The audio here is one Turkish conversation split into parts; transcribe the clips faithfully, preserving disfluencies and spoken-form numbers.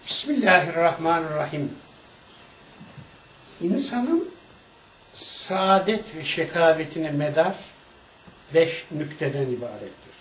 Bismillahirrahmanirrahim. İnsanın saadet ve şekavetine medar beş nükteden ibarettir.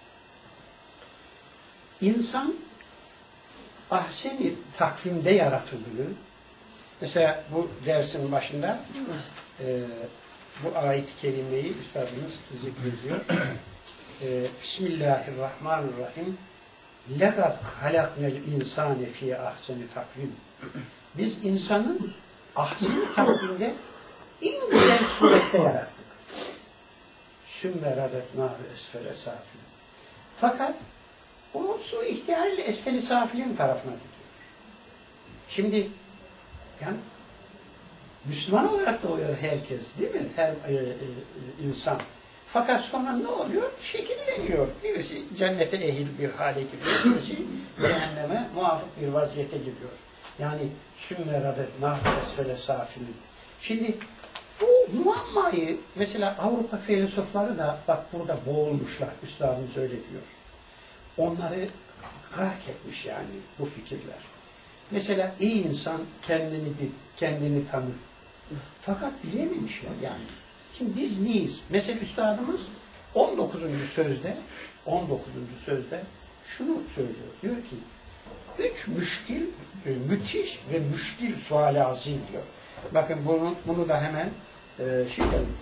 İnsan ahsen-i takvimde yaratıldığı, mesela bu dersin başında e, bu ayet-i kerimeyi üstadımız zikrediyor. e, Bismillahirrahmanirrahim. لَقَدْ خَلَقْنَا الْاِنْسَانِ فِي ahsen-i takvim. Biz insanı ahsen-i takvimde en güzel surette yarattık. Sümme radetnâhu esfele safilin. Fakat o su ihtiyarıyla esfel-i safilin tarafına gidiyor. Şimdi yani Müslüman olarak doğuyor herkes, değil mi? Her e, e, insan. Fakat sonra ne oluyor? Şekilleniyor. Birisi cennete ehil bir hale giriyor, birisi cehenneme muvafık bir vaziyete giriyor. Yani sümme radetnâhu esfele safilin. Şimdi bu muammayı mesela Avrupa filozofları da bak burada boğulmuşlar. Üstadımız öyle diyor. Onları gark etmiş yani bu fikirler. Mesela iyi insan kendini bil, kendini tanır. Fakat bilememişler yani. Şimdi biz neyiz? Mesela üstadımız on dokuzuncu sözde on dokuzuncu sözde şunu söylüyor. Diyor ki üç müşkil, müthiş ve müşkil sual-i azim diyor. Bakın bunu, bunu da hemen e, şey edelim.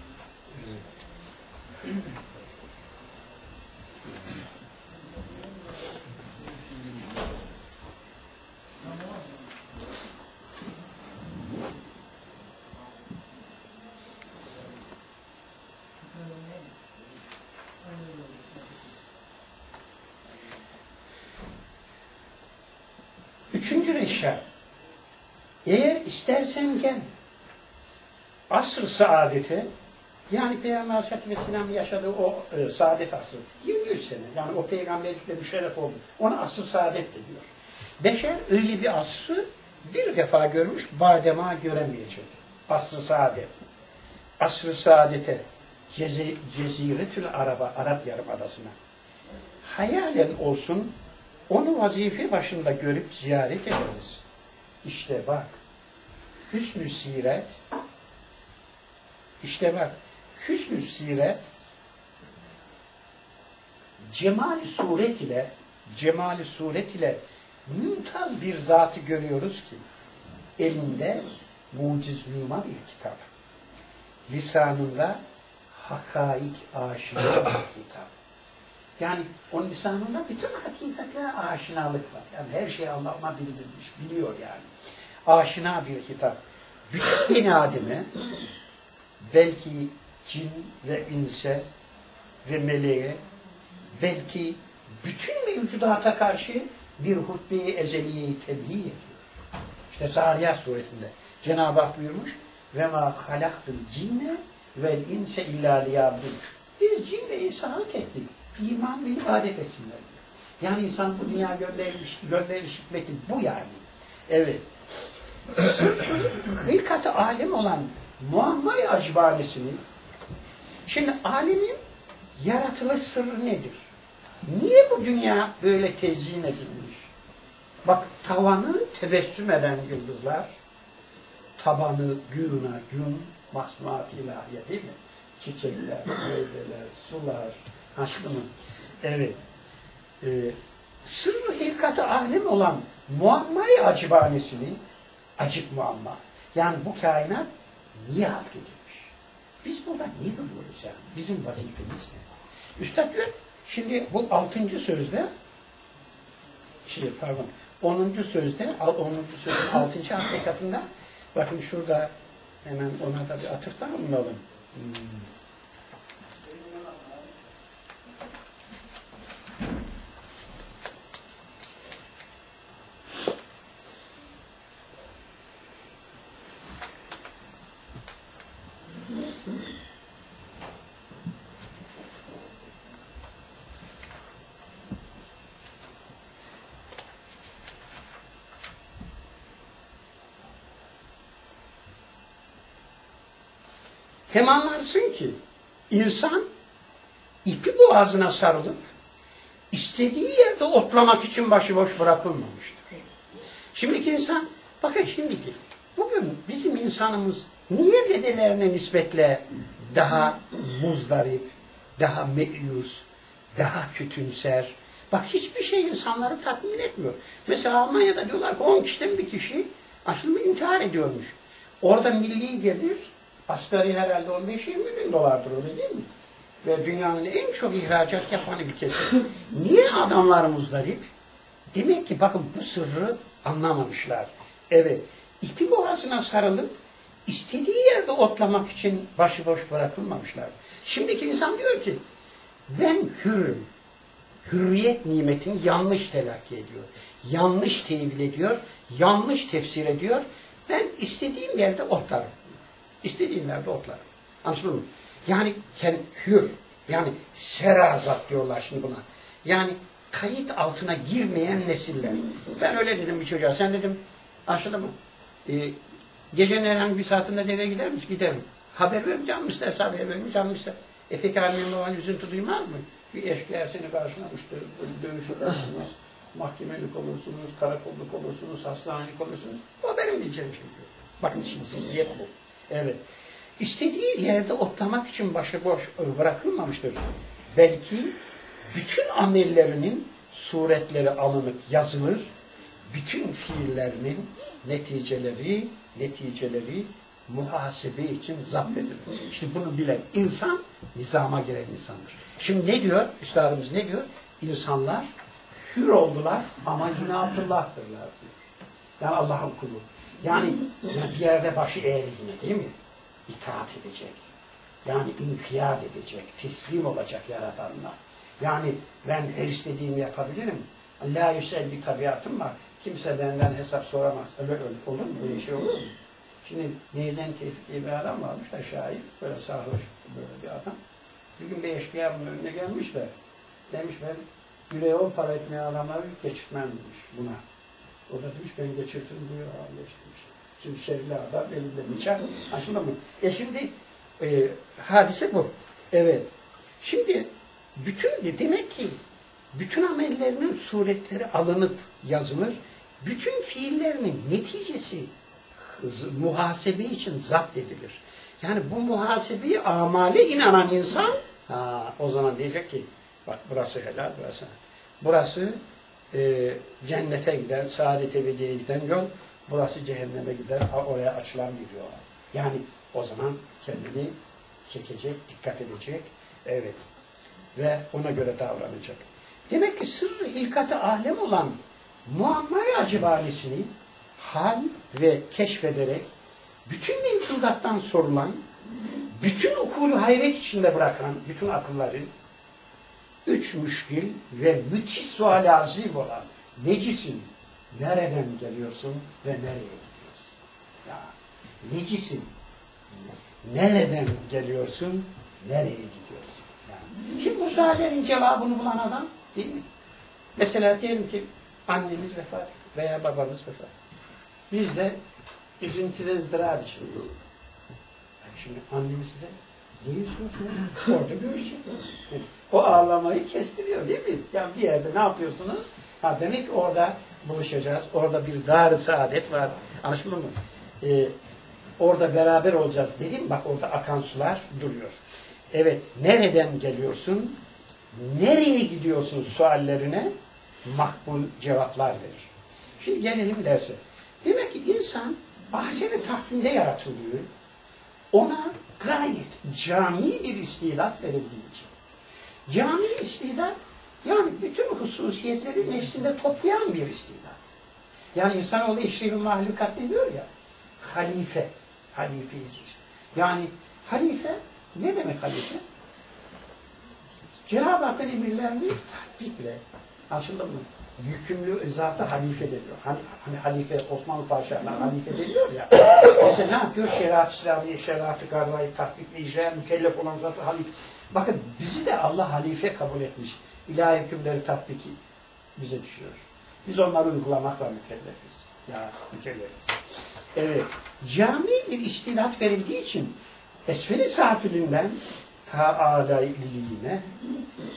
Üçüncü reşşa. Eğer istersen gel asr-ı saadete, yani Peygamber Aleyhisselatü Vesselam yaşadığı o e, saadet asrı yirmi üç sene, yani o peygamberlikle müşerref oldu. Ona asr-ı saadet de diyor. Beşer öyle bir asrı bir defa görmüş, badema göremeyecek. Asr-ı saadet. Asr-ı saadete Cezi, Ceziretül Araba, Arap Yarımadası'na hayalen olsun onu vazife başında görüp ziyaret ederiz. İşte bak, hüsnü siret, işte bak, hüsnü siret, cemali suret ile, cemali suret ile mümtaz bir zatı görüyoruz ki, elinde muciz-numa bir kitap, lisanında hakaik aşina bir kitap. Yani onun lisanında bütün hakikatlere aşinalık var. Yani her şeyi Allah'ıma bildirmiş, biliyor yani. Aşina bir kitap. Bütün beni Adem'e, belki cin ve inse ve meleğe, belki bütün mevcudata karşı bir hutbe-i ezeliyeyi tebliğ ediyor. İşte Zariyat suresinde Cenab-ı Hak buyurmuş ve ma halaktul cinne vel inse illa liyabdun. Biz cin ve insan halk ettik. İman ve ibadet etsinler diyor. Yani insan bu dünya gönderilmiş, gönderiliş hikmeti bu yani. Evet. Hılkat-ı alem olan muamma-i acbanesini, şimdi alemin yaratılış sırrı nedir? Niye bu dünya böyle tezyin edilmiş? Bak tavanı tebessüm eden yıldızlar, tabanı güruna gün masnuat-ı ilahiye değil mi? Çiçekler, meyveler, sular, aşkımın. Evet. Ee, sırrı hilkat-ı alem olan muamma-i acıbanesini, acık muamma. Yani bu kainat niye halk edilmiş? Biz burada niye duruyoruz yani? Bizim vazifemiz ne? Üstad diyor, şimdi bu altıncı sözde, şey pardon, onuncu sözde, onuncu sözün altıncı hakikatında, bakın şurada hemen ona da bir atıfta bulunalım. Hmm. Hem anlarsın ki insan ipi boğazına sarılıp istediği yerde otlamak için başıboş bırakılmamıştır. Şimdiki insan, bakın şimdiki, bugün bizim insanımız niye dedelerine nispetle daha muzdarip, daha meyus, daha kötümser? Bak hiçbir şey insanları tatmin etmiyor. Mesela Almanya'da diyorlar ki on kişiden bir kişi aslında intihar ediyormuş. Orada milli gelir, asgari herhalde on beş yirmi bin dolardır, öyle değil mi? Ve dünyanın en çok ihracat yapanı bir kesim. Niye adamlar muzdarip? Demek ki bakın bu sırrı anlamamışlar. Evet, ipi boğazına sarılıp istediği yerde otlamak için başıboş bırakılmamışlar. Şimdiki insan diyor ki, ben hürüm. Hürriyet nimetini yanlış telakki ediyor. Yanlış tevil ediyor, yanlış tefsir ediyor. Ben istediğim yerde otlarım. İstediğim yerde otlarım. Anladın mı? Yani kendi hür, yani serazat diyorlar şimdi buna. Yani kayıt altına girmeyen nesiller. Ben öyle dedim bir çocuğa. Sen dedim, anladın mı? Ee, gecenin herhangi bir saatinde eve gider misin? Giderim. Haber verim, canım isterse haber verim, canım ister. E peki annem baban üzüntü duymaz mı? Bir eşkıya seni karşılamıştır, dövüşürsünüz, mahkemelik olursunuz, karakolluk olursunuz, hastanelik olursunuz. O benim diyeceğim şey diyor. Bakın şimdi zihniyet bu. Evet. İstediği yerde otlamak için başıboş bırakılmamıştır. Belki bütün amellerinin suretleri alınıp yazılır, bütün fiillerinin neticeleri, neticeleri muhasebe için zapt edilir. İşte bunu bilen insan, nizama giren insandır. Şimdi ne diyor? Üstadımız ne diyor? İnsanlar hür oldular ama yine Abdullah'tırlar diyor. Yani Allah'ın kulu. Yani, yani bir yerde başı eğer yine değil mi? İtaat edecek. Yani inkiyat edecek. Teslim olacak Yaradan'la. Yani ben her istediğimi yapabilirim. La yüsel bir tabiatım var. Kimse benden hesap soramaz. Öyle, öyle olur mu? Böyle şey olur mu? Şimdi Neyzen Tevfik diye bir adam varmış da şair. Böyle sarhoş böyle bir adam. Bir gün bir eşkıya bunun önüne gelmiş de demiş ben yüreğe on para etmeyen adamları geçirtmem demiş buna. O da demiş ben geçirtim diyor. Geçirmiş. Şimdi şerifli adam elinde bıçak. Aslında mı? E şimdi e, hadise bu. Evet. Şimdi bütün demek ki bütün amellerinin suretleri alınıp yazılır. Bütün fiillerinin neticesi muhasebe için zapt edilir. Yani bu muhasebeyi amale inanan insan ha, o zaman diyecek ki bak burası helal, burası burası e, cennete giden, saadet ebediye giden yol, burası cehenneme gider, oraya açılan bir yol. Yani o zaman kendini çekecek, dikkat edecek, evet, ve ona göre davranacak. Demek ki sırrı hilkat-ı alem olan muamma-i acibanisini hal ve keşfederek bütün mevcudattan sorulan, bütün ukulu hayret içinde bırakan bütün akılları üç müşkil ve müthiş sual-i azim olan necisin, nereden geliyorsun ve nereye gidiyorsun? Ya, necisin, nereden geliyorsun, nereye gidiyorsun? Yani, şimdi bu suallerin cevabını bulan adam değil mi? Mesela diyelim ki annemiz vefat veya babamız vefat. Biz de üzüntüde ızdırap içindeyiz. Yani şimdi annemiz de ne yüzüyorsun? Orada görüşecek. O ağlamayı kestiriyor değil mi? Yani bir yerde ne yapıyorsunuz? Ha demek ki orada buluşacağız. Orada bir dar-ı saadet var. Anlaşıldı mı? Ee, orada beraber olacağız dedim. Bak orada akan sular duruyor. Evet. Nereden geliyorsun? Nereye gidiyorsun suallerine makbul cevaplar verir. Şimdi gelelim derse. Demek ki insan ahsen-i takvimde yaratılıyor. Ona gayet cami bir istilat verildiği için. Cami istilat yani bütün hususiyetleri nefsinde toplayan bir istilat. Yani insanoğlu eşref-i mahlukat diyor ya, halife, halifeyiz. Yani halife, ne demek halife? Cenab-ı Hakk'ın emirlerini tatbikle, anlaşıldı mı? Yükümlü zatı halife deniyor. Hani, hani halife, Osmanlı padişahlarına halife deniyor ya. Mesela ne yapıyor? Şeriat-ı İslamiye, şeriat-ı garvayı tatbik ve icraya mükellef olan zatı halife. Bakın bizi de Allah halife kabul etmiş. İlahi hükümleri tatbiki bize düşüyor. Biz onları uygulamakla mükellefiz. Ya mükellefiz. Evet. Cami bir istilat verildiği için esfel-i safilinden ta âlâ-i illiyine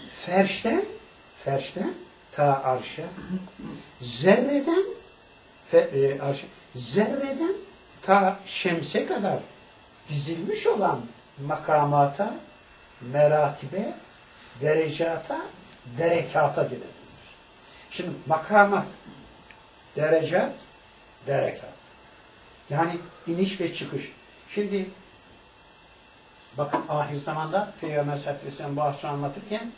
ferşten ferşten ta arşa zerreden fe, e, arş, zerreden ta şemse kadar dizilmiş olan makamata, meratibe, derecata, derekata gidebilir. Şimdi makamat, derecat, derekat. Yani iniş ve çıkış. Şimdi bakın ahir zamanda Peygamber sallallahu aleyhi ve sellem bu asrı anlatırken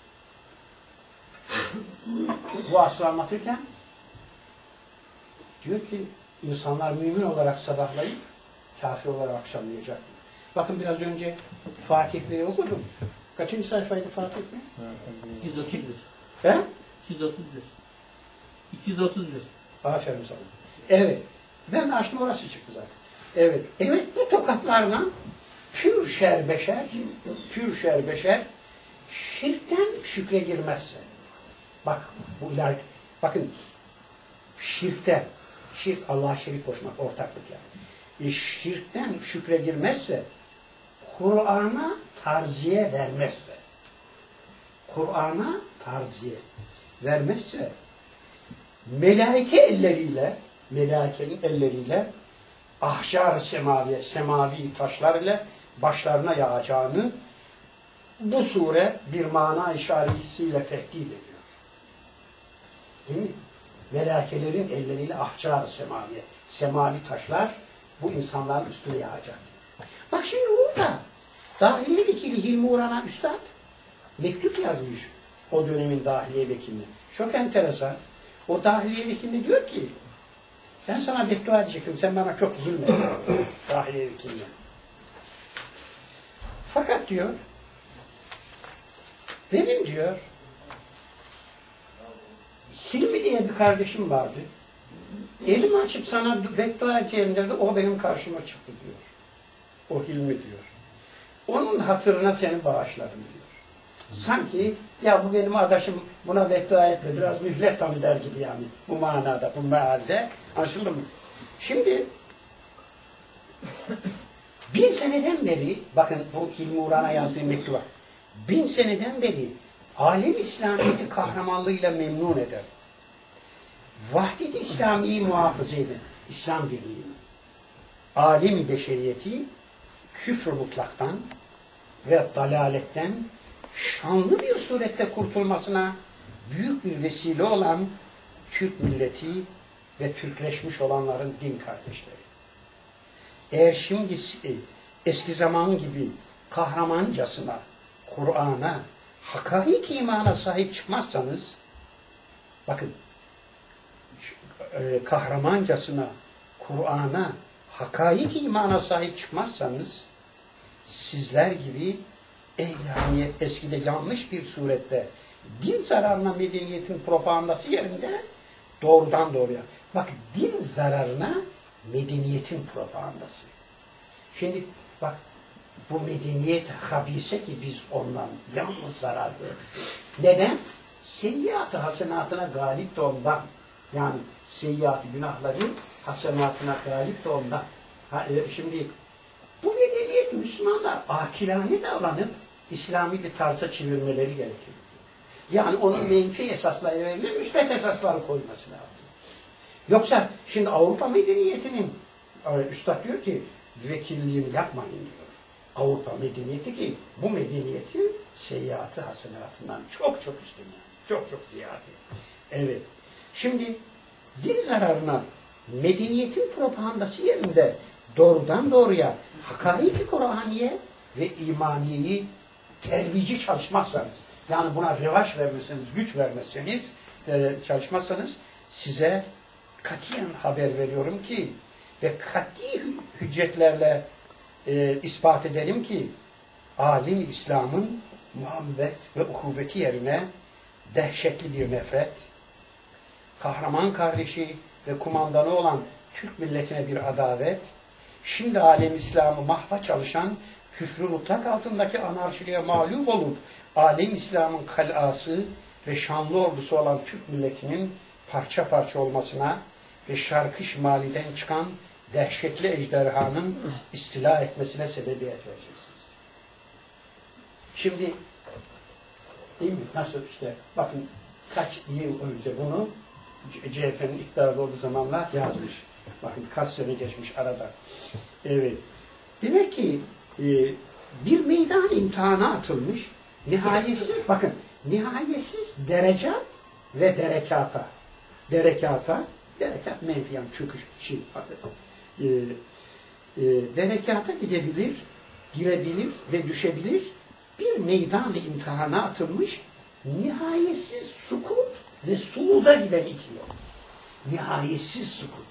bu asrı anlatırken diyor ki insanlar mümin olarak sabahlayıp kafir olarak akşamlayacak. Bakın biraz önce Fatih Bey'i okudum. Kaçıncı sayfaydı Fatih Bey? iki yüz otuz bir. He? iki yüz otuz bir. iki yüz otuz bir. Aferin sana. Evet. Ben de açtım orası çıktı zaten. Evet. Evet bu tokatlarla pür şer beşer, pür şer beşer şirkten şükre girmezse. Bak bu ilahi. Bakın şirkte, şirk Allah'a şerik koşmak, ortaklık yani. E, şirkten şükre girmezse, Kur'an'a tarziye vermezse, Kur'an'a tarziye vermezse, melaike elleriyle, melaikenin elleriyle ahşar semavi, semavi taşlar ile başlarına yağacağını bu sure bir mana işaretiyle tehdit ediyor. Değil mi? Melaikelerin elleriyle ahşar semavi, semavi taşlar bu insanların üstüne yağacak. Bak şimdi burada Dahiliye Vekili Hilmi Uğran'a Üstad mektup yazmış o dönemin Dahiliye Vekiline. Çok enteresan. O Dahiliye Vekili diyor ki ben sana beddua edecektim, sen bana çok zulmettin. Dahiliye Vekiline. Fakat diyor benim diyor Hilmi diye bir kardeşim vardı. Elimi açıp sana beddua edeceğim dedi, o benim karşıma çıktı diyor. O Hilmi diyor. Onun hatırına seni bağışladım diyor. Sanki ya bu benim adaşım buna beddua etme, biraz mühlet tanı der gibi yani. Bu manada, bu mealde. Anlaşıldı mı? Şimdi bin seneden beri, bakın bu Hilmi Uğran'a yazdığı mektuba, bin seneden beri alem İslamiyet'i kahramanlığıyla memnun eder. Vahdet-i İslami'yi muhafaza eder. İslam birliğini. Alem-i beşeriyeti küfr mutlaktan ve dalaletten şanlı bir surette kurtulmasına büyük bir vesile olan Türk milleti ve Türkleşmiş olanların din kardeşleri. Eğer şimdi eski zaman gibi kahramancasına, Kur'an'a, hakaik imana sahip çıkmazsanız, bakın, kahramancasına, Kur'an'a, hakaik imana sahip çıkmazsanız, sizler gibi ehlamiyet eskide yanlış bir surette din zararına medeniyetin propagandası yerinde doğrudan doğruya. Bak din zararına medeniyetin propagandası. Şimdi bak bu medeniyet habise ki biz ondan yalnız zarar gördük. Neden? Seyyiat-ı hasenatına galip de ondan. Yani seyyiat-ı günahları hasenatına galip de ondan. Ha, e, şimdi bu medeniyet Müslümanlar akilane davranıp İslami bir tarza çevirmeleri gerekiyor. Yani onun menfi esasları yerine müsbet esasları koyması lazım. Yoksa şimdi Avrupa medeniyetinin üstad diyor ki vekilliğini yapmayın diyor. Avrupa medeniyeti ki bu medeniyetin seyyiatı hasenatından çok çok üstün yani. Çok çok ziyade. Evet. Şimdi din zararına medeniyetin propagandası yerinde doğrudan doğruya hakaiki Kur'aniye ve imaniyeyi tervici çalışmazsanız, yani buna revaç vermezseniz, güç vermezseniz, e, çalışmazsanız size katiyen haber veriyorum ki ve kati hüccetlerle e, ispat edelim ki alim İslam'ın muhabbet ve uhuvveti yerine dehşetli bir nefret, kahraman kardeşi ve kumandanı olan Türk milletine bir adavet, şimdi alem İslam'ı mahva çalışan küfrü mutlak altındaki anarşiliğe mağlup olup alem İslam'ın kalası ve şanlı ordusu olan Türk milletinin parça parça olmasına ve şarkı şimaliden çıkan dehşetli ejderhanın istila etmesine sebebiyet vereceksiniz. Şimdi değil mi? Nasıl işte bakın kaç yıl önce bunu C H P'nin iktidarda olduğu zamanlar yazmış. Bakın kaç sene geçmiş arada. Evet. Demek ki e, bir meydan imtihana atılmış. Nihayetsiz, bakın, nihayetsiz derecat ve derekata. Derekata, derekat menfi yani çöküş, şey, e, e, derekata gidebilir, girebilir ve düşebilir. Bir meydan imtihana atılmış, nihayetsiz sukut ve suuda giden iki yol. Nihayetsiz sukut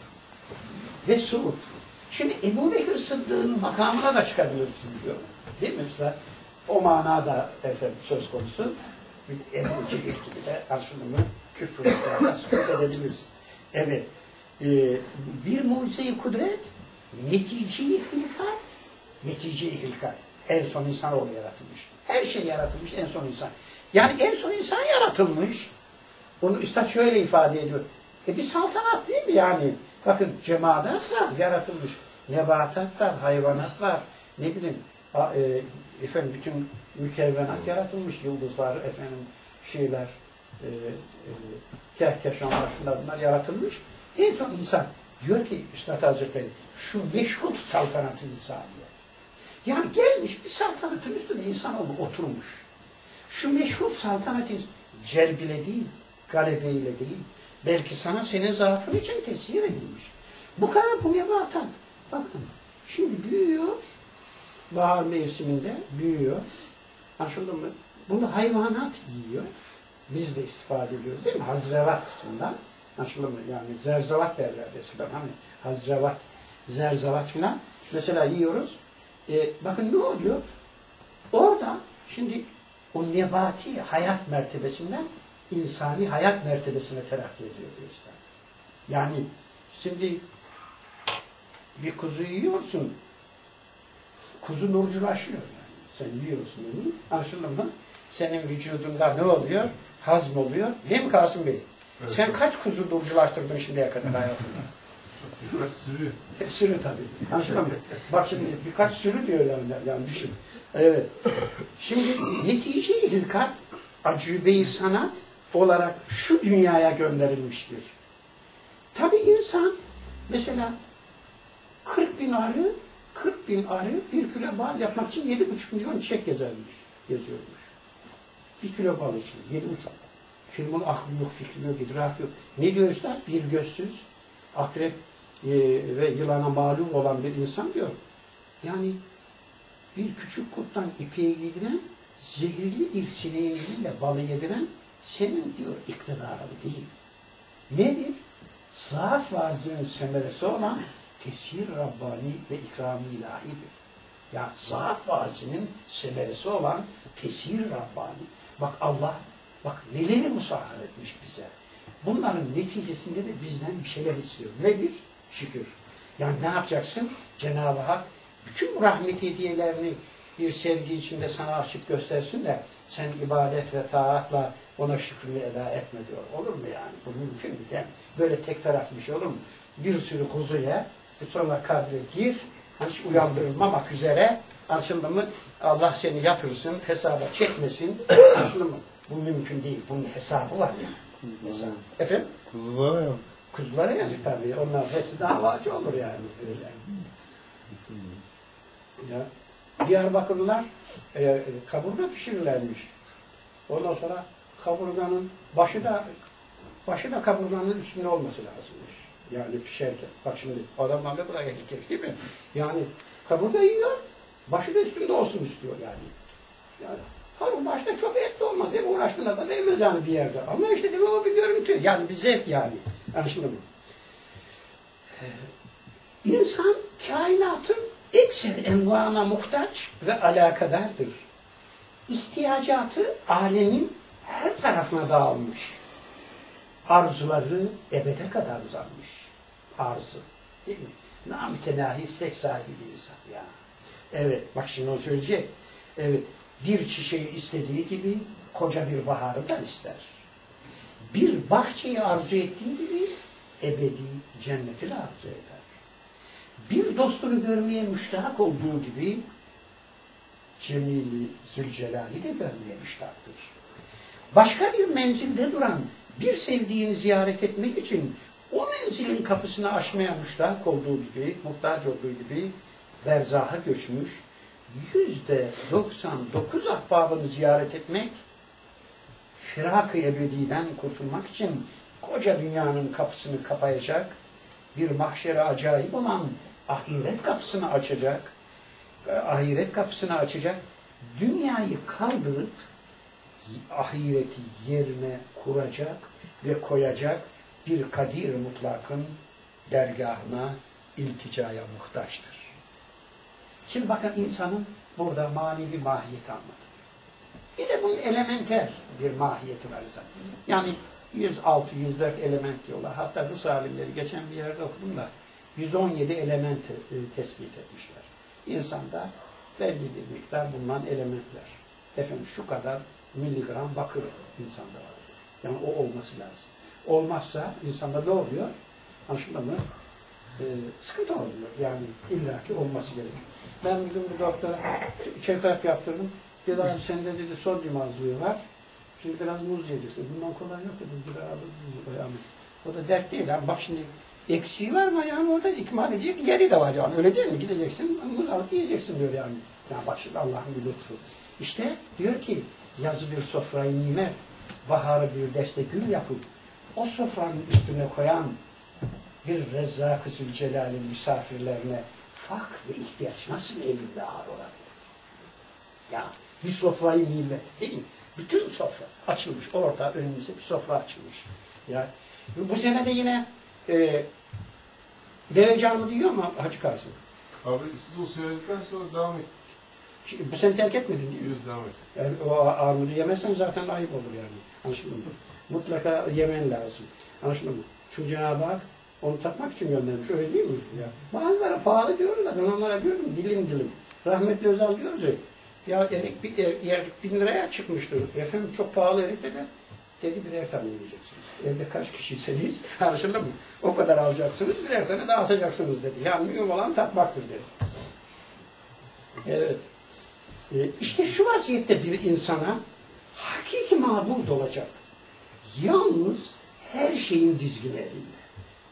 ve suud. Şimdi Ebu Bekir Sıddık'ın makamına da çıkabilirsin diyor. Değil mi? Mesela o manada efendim söz konusu. Ebu Cehil gibi de karşılığını küfrünü sukut edebiliriz. Evet. Ee, bir mucize-i kudret, netice-i hilkat, netice-i hilkat. En son insanoğlu yaratılmış. Her şey yaratılmış, en son insan. Yani en son insan yaratılmış. Onu Üstad şöyle ifade ediyor. E bir saltanat değil mi yani? Bakın cemaat var, yaratılmış. Nebatat var, hayvanat var. Ne bileyim, a, e, efendim bütün mükevvenat yaratılmış. Yıldızlar, efendim şeyler, e, e, kehkeşanlar, şunlar bunlar yaratılmış. En son insan. Diyor ki Üstad Hazretleri, şu meşhut saltanat-ı insaniyet. Yani gelmiş bir saltanatın üstüne insanoğlu oturmuş. Şu meşhur saltanat-ı celbiyle değil, galebeyle değil. Belki sana senin zaafın için tesir edilmiş. Bu kadar bu nebatan. Bakın, şimdi büyüyor, bahar mevsiminde büyüyor. Anlaşıldı mı? Bunu hayvanat yiyor. Biz de istifade ediyoruz değil mi? Hazrevat kısmından. Anlaşıldı mı? Yani zerzevat derler eskiden. Hani hazrevat, zerzevat filan. Mesela yiyoruz. E, bakın ne oluyor? Orada şimdi o nebati hayat mertebesinden insani hayat mertebesine terakki ediyor diyor İslam. Yani şimdi bir kuzu yiyorsun, kuzu nurculaşıyor yani. Sen yiyorsun onu, anlaşıldı mı? Senin vücudunda ne oluyor? Hazm oluyor. Değil mi Kasım Bey? Evet. Sen kaç kuzu nurculaştırdın şimdiye kadar hayatında? Birkaç sürü. Sürü tabii. Anlaşıldı mı? Bak şimdi birkaç sürü diyor yani, yani düşün. Evet. Şimdi netice-i hilkat, acübe-i sanat olarak şu dünyaya gönderilmiştir. Tabi insan mesela kırk bin arı, kırk bin arı bir kilo bal yapmak için yedi buçuk milyon çiçek yazarmış, yazıyormuş. Bir kilo bal için yedi buçuk. Şimdi bunun aklı yok, fikri yok, idrak yok. Ne diyor Üstad? Bir gözsüz, akrep e, ve yılana mağlup olan bir insan diyor. Yani bir küçük kurttan ipeği yediren, zehirli bir sineğin eliyle balı yediren senin diyor iktidarın değil. Nedir? Zaaf vaazının semeresi olan tesir Rabbani ve ikram-ı ilahidir. Yani zaaf vaazının semeresi olan tesir Rabbani. Bak Allah, bak neleri musahhar etmiş bize. Bunların neticesinde de bizden bir şeyler istiyor. Nedir? Şükür. Yani ne yapacaksın? Cenab-ı Hak bütün bu rahmet hediyelerini bir sevgi içinde sana açıp göstersin de sen ibadet ve taatla ona şükrünü eda etme diyor. Olur mu yani? Bu mümkün mü? Yani böyle tek taraflı bir şey olur mu? Bir sürü kuzu ye, sonra kabre gir, hiç uyandırılmamak üzere, anlaşıldı mı? Allah seni yatırsın, hesaba çekmesin, anlaşıldı mı? Bu mümkün değil. Bunun hesabı var yani. Hesabı. Efendim? Kuzulara yazık. Kuzulara yazık tabii. Onlar hepsi davacı olur yani. Öyle. Ya. Diyarbakırlılar e, kaburga pişirirlermiş. Ondan sonra kaburganın başı da başı da kaburganın üstünde olması lazımmış. Yani pişerken. Bak şimdi adamlar ne kadar ehlikeş değil mi? Yani kaburga yiyor, başı da üstünde olsun istiyor yani. Yani hanım başta çok etli olmaz değil mi? Uğraştığında da değmez yani bir yerde. Ama işte değil mi o bir görüntü. Yani bir zevk yani. Anlaşıldı mı? Ee, insan kainatın ekser envana muhtaç ve alakadardır. İhtiyacatı alemin her tarafına dağılmış. Arzuları ebede kadar uzanmış. Arzu. Değil mi? Namütenahi istek sahibi bir insan ya. Evet, bak şimdi o söyleyecek. Evet, bir çiçeği istediği gibi koca bir baharı da ister. Bir bahçeyi arzu ettiği gibi ebedi cenneti de arzu eder. Bir dostunu görmeye müştak olduğu gibi Cemil-i Zülcelal'i de görmeye müştaktır. Başka bir menzilde duran bir sevdiğini ziyaret etmek için o menzilin kapısını aşmaya müştak olduğu gibi, muhtaç olduğu gibi berzaha göçmüş, yüzde doksan dokuz ahbabını ziyaret etmek, firak-ı ebediden kurtulmak için koca dünyanın kapısını kapayacak, bir mahşere acayip olan ahiret kapısını açacak, ahiret kapısını açacak, dünyayı kaldırıp ahireti yerine kuracak ve koyacak bir kadir mutlakın dergahına, ilticaya muhtaçtır. Şimdi bakın insanın burada manevi mahiyeti anlatılıyor. Bir de bunun elementer bir mahiyeti var zaten. Yani yüz altı yüz dört element diyorlar. Hatta Rus alimleri geçen bir yerde okudum da yüz on yedi element e, tespit etmişler. İnsanda belli bir miktar bulunan elementler. Efendim şu kadar miligram bakır insanda var. Yani o olması lazım. Olmazsa insanda ne oluyor? Anlaşıldı mı? Ee, sıkıntı oluyor. Yani illaki olması gerekiyor. Ben bir gün bir doktora check-up yaptırdım. Dedi abi sende dedi sodyum azlığı var. Şimdi biraz muz yiyeceksin. Bundan kolay yok dedim. Bir ağız yani. O da dert değil. Yani bak şimdi eksiği var mı yani orada ikmal edecek yeri de var yani. Öyle değil mi? Gideceksin muz alıp yiyeceksin diyor yani. Yani bak şimdi Allah'ın bir lütfu. İşte diyor ki yazı bir sofrayı nimet, baharı bir deste gül yapıp o sofranın üstüne koyan bir Rezzak-ı Zülcelal'in misafirlerine fakr ve ihtiyaç nasıl elinde ağır olabilir? Ya bir sofrayı nimet değil mi? Bütün sofra açılmış. Orada önümüzde bir sofra açılmış. Ya bu sene de yine e, deve canı diyor mu Hacı Kasım? Abi siz o söyledikten sonra devam ettik. Bu sene terk etmedin değil mi? Yüz devam ettik. Yani o armudu yemezsen zaten ayıp olur yani. Anlaşıldı mı? Mutlaka yemen lazım. Anlaşıldı mı? Çünkü Cenab-ı Hak onu tatmak için göndermiş. Öyle değil mi? Ya. Bazıları pahalı diyoruz da ben onlara diyorum dilim dilim. Rahmetli Özal diyoruz ya. Ya erik bir er, erik bin liraya çıkmıştı. Efendim çok pahalı erik dedi. Dedi birer tane yiyeceksiniz. Evde kaç kişiyseniz anlaşıldı mı? O kadar alacaksınız birer tane dağıtacaksınız dedi. Yani mühim olan tatmaktır dedi. Evet. Ee, işte şu vaziyette bir insana hakiki mabud olacak. Yalnız her şeyin dizgini elinde.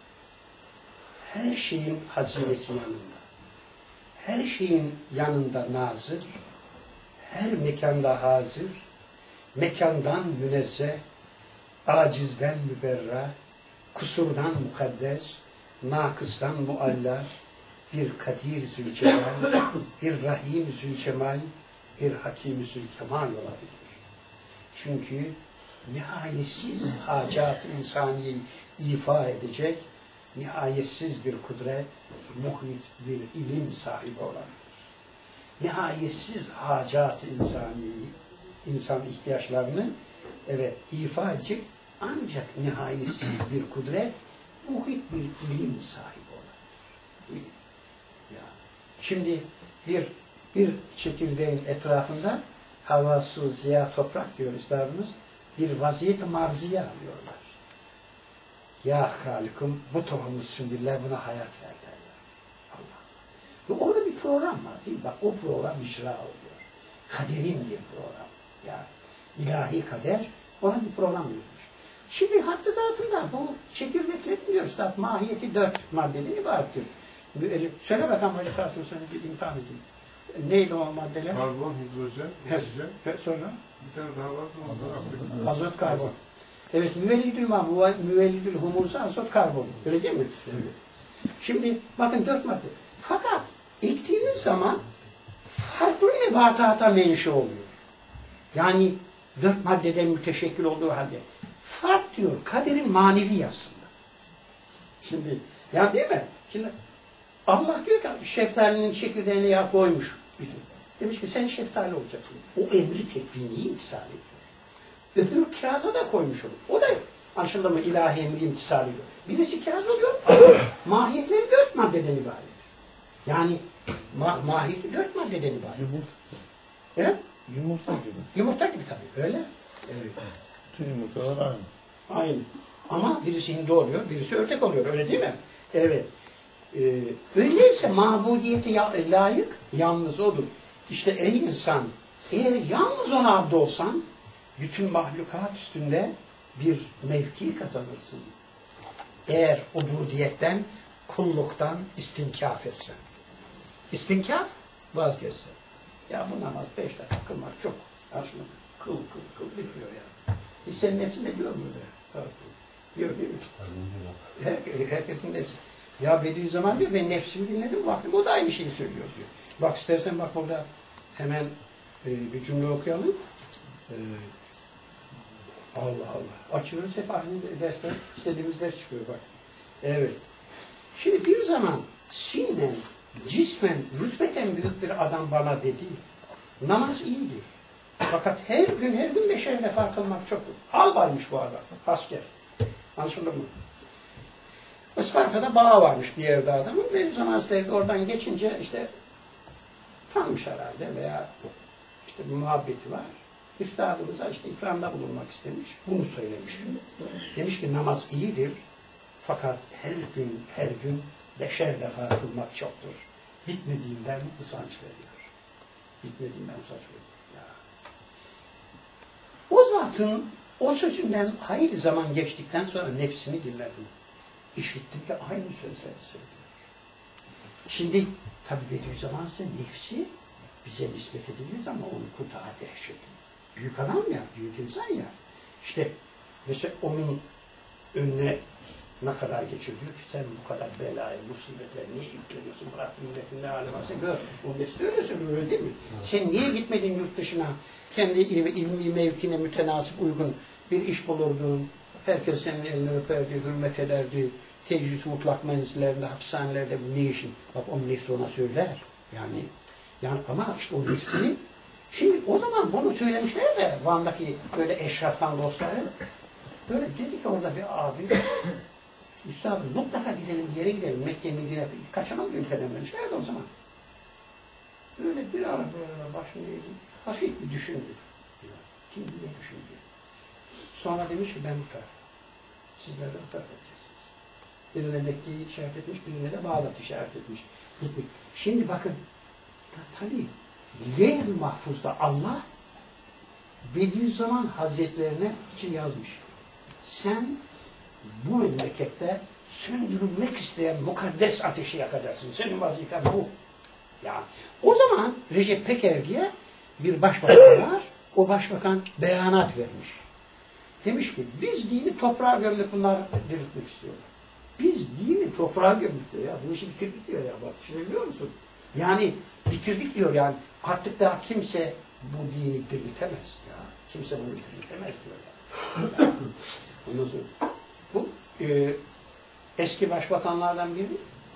Her şeyin hazinesi yanında. Her şeyin yanında nazır. Her mekanda hazır. Mekandan münezzeh. Acizden müberra. Kusurdan mukaddes. Nakıstan mualla. Bir Kadir Zülcelal, bir Rahim Zülcemal, bir Hakim Zülkemal olabilir. Çünkü nihayetsiz hacat-ı insaniyeyi ifa edecek, nihayetsiz bir kudret, muhit bir ilim sahibi olabilir. Nihayetsiz hacat-ı insaniyeyi, insan ihtiyaçlarını evet ifa edecek, ancak nihayetsiz bir kudret, muhit bir ilim sahibi olabilir. Ya. Şimdi bir bir çekirdeğin etrafında hava, su, ziya, toprak diyor üstadımız, bir vaziyet-i marziye alıyorlar. Ya Halik'im bu tohumu sümbüller buna hayat ver derler. Allah. Ve orada bir program var değil mi? Bak o program icra oluyor. Kaderin bir program. Ya ilahi kader ona bir program verilmiş. Şimdi haddi zatında bu çekirdekleri biliyoruz. Tabi mahiyeti dört maddeden ibarettir. Söyle bakalım Hacı Kasım sana bir imtihan edeyim. Neydi o maddeler? Karbon, hidrojen, oksijen. Evet, sonra? Bir tane daha vardı. Azot, karbon. Evet, müvellidül ma, müvellidül humursa azot, karbon. Öyle değil mi? Evet. Şimdi bakın dört madde. Fakat ektiğiniz zaman farklı nebatata menşe oluyor. Yani dört maddeden müteşekkil olduğu halde. Fark diyor, kaderin manevi aslında. Şimdi, yani değil mi? Şimdi Allah diyor ki şeftalinin çekirdeğine yağ koymuş. Demiş ki sen şeftali olacaksın. O emri tekvini imtisal ediyor. Öbürü kiraza da koymuş onu. O da anlaşıldı mı ilahi emri imtisal ediyor. Birisi kiraz oluyor. Mahiyetleri dört maddeden ibaret. Yani ma mahiyeti dört maddeden ibaret. Yumurta. Evet? Yumurta gibi. Yumurta gibi tabii. Öyle. Evet. Bütün yumurtalar aynı. Aynı. Ama birisi hindi oluyor, birisi ördek oluyor. Öyle değil mi? Evet. Ee, öyleyse mabudiyete layık yalnız odur. İşte ey insan, eğer yalnız ona abd olsan, bütün mahlukat üstünde bir mevki kazanırsın. Eğer ubudiyetten, kulluktan istinkaf etsen. İstinkaf vazgeçsen. Ya bu namaz beş dakika kılmak çok. Aslında kıl kıl kıl bitmiyor ya. Hiç senin nefsin de diyor mu öyle? Diyor değil mi? Her, herkesin nefsi. Ya Bediüzzaman diyor, ben nefsimi dinledim, baktım o da aynı şeyi söylüyor diyor. Bak istersen bak burada hemen e, bir cümle okuyalım. E, Allah Allah. Açıyoruz hep aynı dersler, istediğimiz ders çıkıyor bak. Evet. Şimdi bir zaman sinen, cismen, rütbeten büyük bir adam bana dedi. Namaz iyidir. Fakat her gün her gün beşer defa kılmak çok. Albaymış bu adam. Asker. Anlaşıldı mı? Isparta'da bağı varmış bir yerde adamın. Bediüzzaman Hazretleri oradan geçince işte tanımış herhalde veya işte bir muhabbeti var. Üstadımıza işte ikramda bulunmak istemiş. Bunu söylemiş. Demiş ki namaz iyidir. Fakat her gün her gün beşer defa kılmak çoktur. Bitmediğinden usanç veriyor. Bitmediğinden usanç veriyor. Ya. O zatın o sözünden hayli zaman geçtikten sonra nefsini dinledim. İşittim ki aynı sözleri söylüyor. Şimdi tabi Bediüzzaman nefsi bize nispet edilir ama onun daha dehşetli. Büyük adam ya, büyük insan ya. İşte mesela onun önüne ne kadar geçiyor diyor ki sen bu kadar belayı, musibetler niye yükleniyorsun? Bırak milletin ne hali varsa gör. O nefsi öyle söylüyor, öyle değil mi? Sen niye gitmedin yurt dışına? Kendi ilmi, ilmi mevkine mütenasip uygun bir iş bulurdun. Herkes senin elini öperdi, hürmet ederdi. Tecrüt mutlak menzillerinde, hapishanelerde bu ne işin? Bak onun nefsi ona söyler. Yani yani ama işte o nefsini şimdi o zaman bunu söylemişler de Van'daki böyle eşraftan dostları böyle dedi ki orada bir abi üstadım mutlaka gidelim, bir yere gidelim. Mekke, Medine kaçamam ülkeden demişlerdi o zaman. Böyle bir ara böyle başını eğdi. Hafif bir düşündü. Kim ne düşündü? Sonra demiş ki ben bu taraf. Sizler de bu taraf edeceksiniz. Birine Mekke'yi işaret etmiş, birine de Bağdat işaret etmiş. Şimdi bakın tabii Levh-i Mahfuz'da Allah Bediüzzaman Hazretlerine için yazmış. Sen bu memlekette söndürülmek isteyen mukaddes ateşi yakacaksın. Senin vazifen bu. Ya, o zaman Recep Peker diye bir başbakan var. O başbakan beyanat vermiş. Demiş ki biz dini toprağa gömdük, bunlar diriltmek istiyorlar. Biz dini toprağa gömdük diyor ya. Bu işi bitirdik diyor ya. Bak şimdi biliyor musun? Yani bitirdik diyor yani. Artık daha kimse bu dini diriltemez ya. Kimse bunu diriltemez diyor ya. Yani, ondan sonra, bu e, eski başbakanlardan biri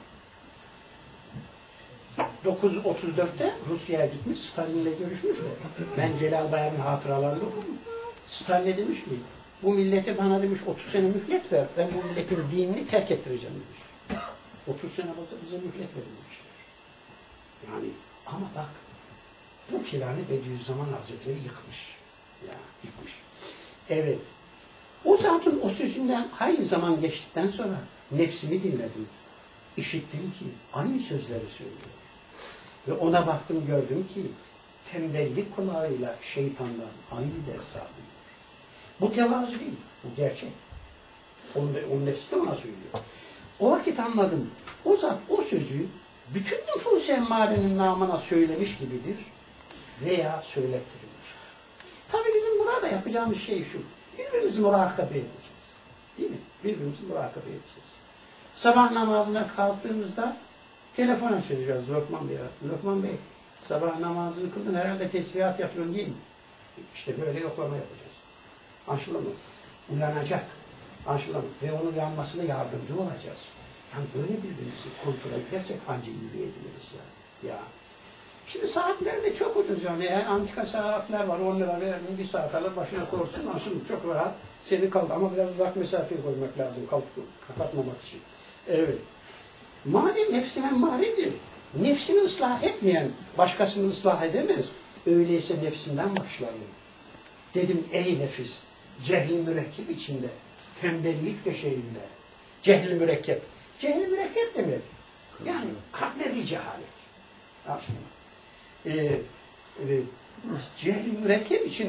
dokuz yüz otuz dörtte Rusya'ya gitmiş, Stalin'le görüşmüş de. Ben Celal Bayar'ın hatıralarını okudum. Stalin demiş ki, bu millete bana demiş otuz sene mühlet ver, ben bu milletin dinini terk ettireceğim demiş. otuz sene bize mühlet verin demişler. Yani ama bak, bu planı Bediüzzaman Hazretleri yıkmış. Ya yıkmış. Evet. O zatın o sözünden hayli zaman geçtikten sonra nefsimi dinledim. İşittim ki aynı sözleri söylüyor. Ve ona baktım gördüm ki tembellik kulağıyla şeytandan aynı ders alıyor. Bu tevazu değil, bu gerçek. Onun, onun nefsi de ona söylüyor. O vakit anladım. O zat o sözü bütün nüfus-i emmarenin namına söylemiş gibidir veya söylettirilir. Tabii bizim burada yapacağımız şey şu. Birbirimizi murakabe edeceğiz. Değil mi? Birbirimizi murakabe edeceğiz. Sabah namazına kalktığımızda telefon açacağız Lokman Bey'e. Lokman Bey, sabah namazını kıldın herhalde tesbihat yapıyorsun değil mi? İşte böyle yoklama yapacağız. Anlaşıldı mı? Uyanacak. Anlaşıldı mı? Ve onun uyanmasına yardımcı olacağız. Yani böyle birbirimizi kontrol edersek ancak yürüyebiliriz yani. Ya. Şimdi saatler de çok ucuz yani. yani. Antika saatler var. on lira verdin, bir saat alır başına korsun. Aslında çok rahat. Seni kaldı ama biraz uzak mesafeye koymak lazım. Kalk, kapatmamak için. Evet. Madem nefsine maredir, nefsini ıslah etmeyen başkasını ıslah edemez. Öyleyse nefsinden başlayalım. Dedim ey nefis, cehil mürekkep içinde, tembellik döşeğinde. Cehil mürekkep. Cehil mürekkep demek. Yani katmerli cehalet. Aslında. Ee, e, cehil mürekkep içinde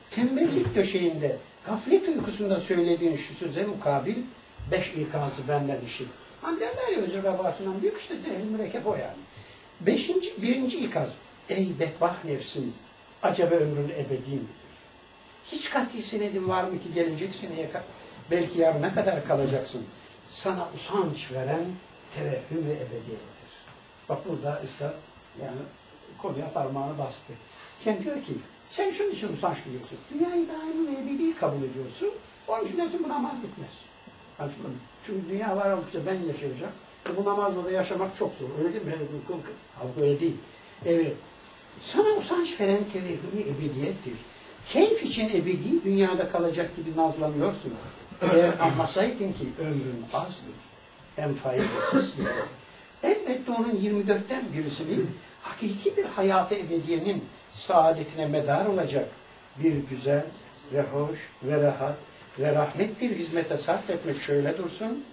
tembellik döşeğinde, gaflet uykusunda söylediğin şu söze mukabil beş ikazı benden işi. Hani derler ya özür vebatından büyük işte cehil mürekkep o yani. Beşinci, birinci ikaz. Ey bedbaht nefsim, acaba ömrün ebedi midir? Hiç kat'i senedin var mı ki gelecek seneye belki yarına kadar kalacaksın. Sana usanç veren tevehhüm ve ebediyettir. Bak burada işte yani konuya parmağını bastı. Kendi diyor ki sen şunun için usanç duyuyorsun. Dünyayı daimi ve ebedi kabul ediyorsun. Onun için nesin bu namaz bitmez. Anladın? Çünkü dünya var oldukça ben yaşayacağım. Bu namazla da yaşamak çok zor. Öyle değil mi? Halbuki öyle değil. Evet. Sana usanç veren tevehhüm ebediyettir. Keyif için ebedi dünyada kalacak gibi nazlanıyorsun. Eğer anlasaydın ki ömrün azdır. Hem faydasızdır. Elbette onun yirmi dörtten birisinin hakiki bir hayat-ı ebediyenin saadetine medar olacak bir güzel ve hoş ve rahat ve rahmet bir hizmete sarf etmek şöyle dursun.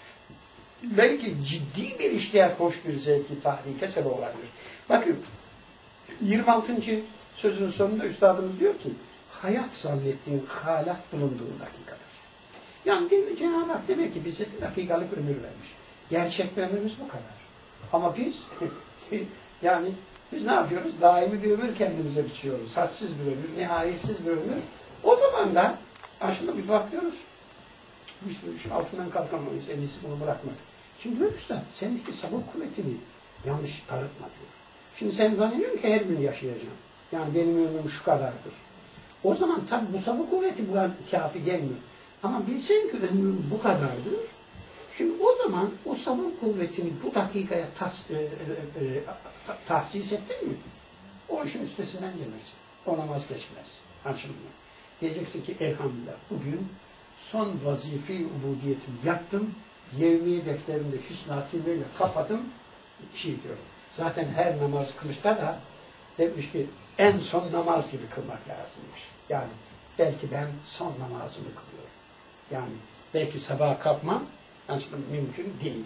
Belki ciddi bir iştiyak, hoş bir zevki, tahrike sebep olabilir. Bakın yirmi altıncı sözün sonunda üstadımız diyor ki hayat zannettiğin halat bulunduğun dakikadır. Yani Cenab-ı Hak demek ki bize bir dakikalık ömür vermiş. Gerçek ömrümüz bu kadar. Ama biz yani biz ne yapıyoruz? Daimi bir ömür kendimize biçiyoruz. Hadsiz bir ömür, nihayetsiz bir ömür. O zaman da aslında bir bakıyoruz. Hiç bu işin altından kalkamayız. En iyisi bunu bırakmak. Şimdi diyor üstad, sendeki sabır kuvvetini yanlış tartma diyor. Şimdi sen zannediyorsun ki her gün yaşayacağım. Yani benim ömrüm şu kadardır. O zaman tabi bu sabır kuvveti buna kafi gelmiyor. Ama bilsen ki ömrüm bu kadardır. Şimdi o zaman o sabır kuvvetini bu dakikaya tas, e, e, e, tahsis ettin mi? O işin üstesinden gelirsin. Ona vazgeçmez. Açılmıyor. Diyeceksin ki elhamdülillah bugün son vazife-i ubudiyetimi yaptım. Yevmiye defterimde hüsnü hatimeyle kapadım. Şey diyorum. Zaten her namaz kılışta da demiş ki en son namaz gibi kılmak lazımmış. Yani belki ben son namazımı kılıyorum. Yani belki sabaha kalkmam aslında mümkün değil.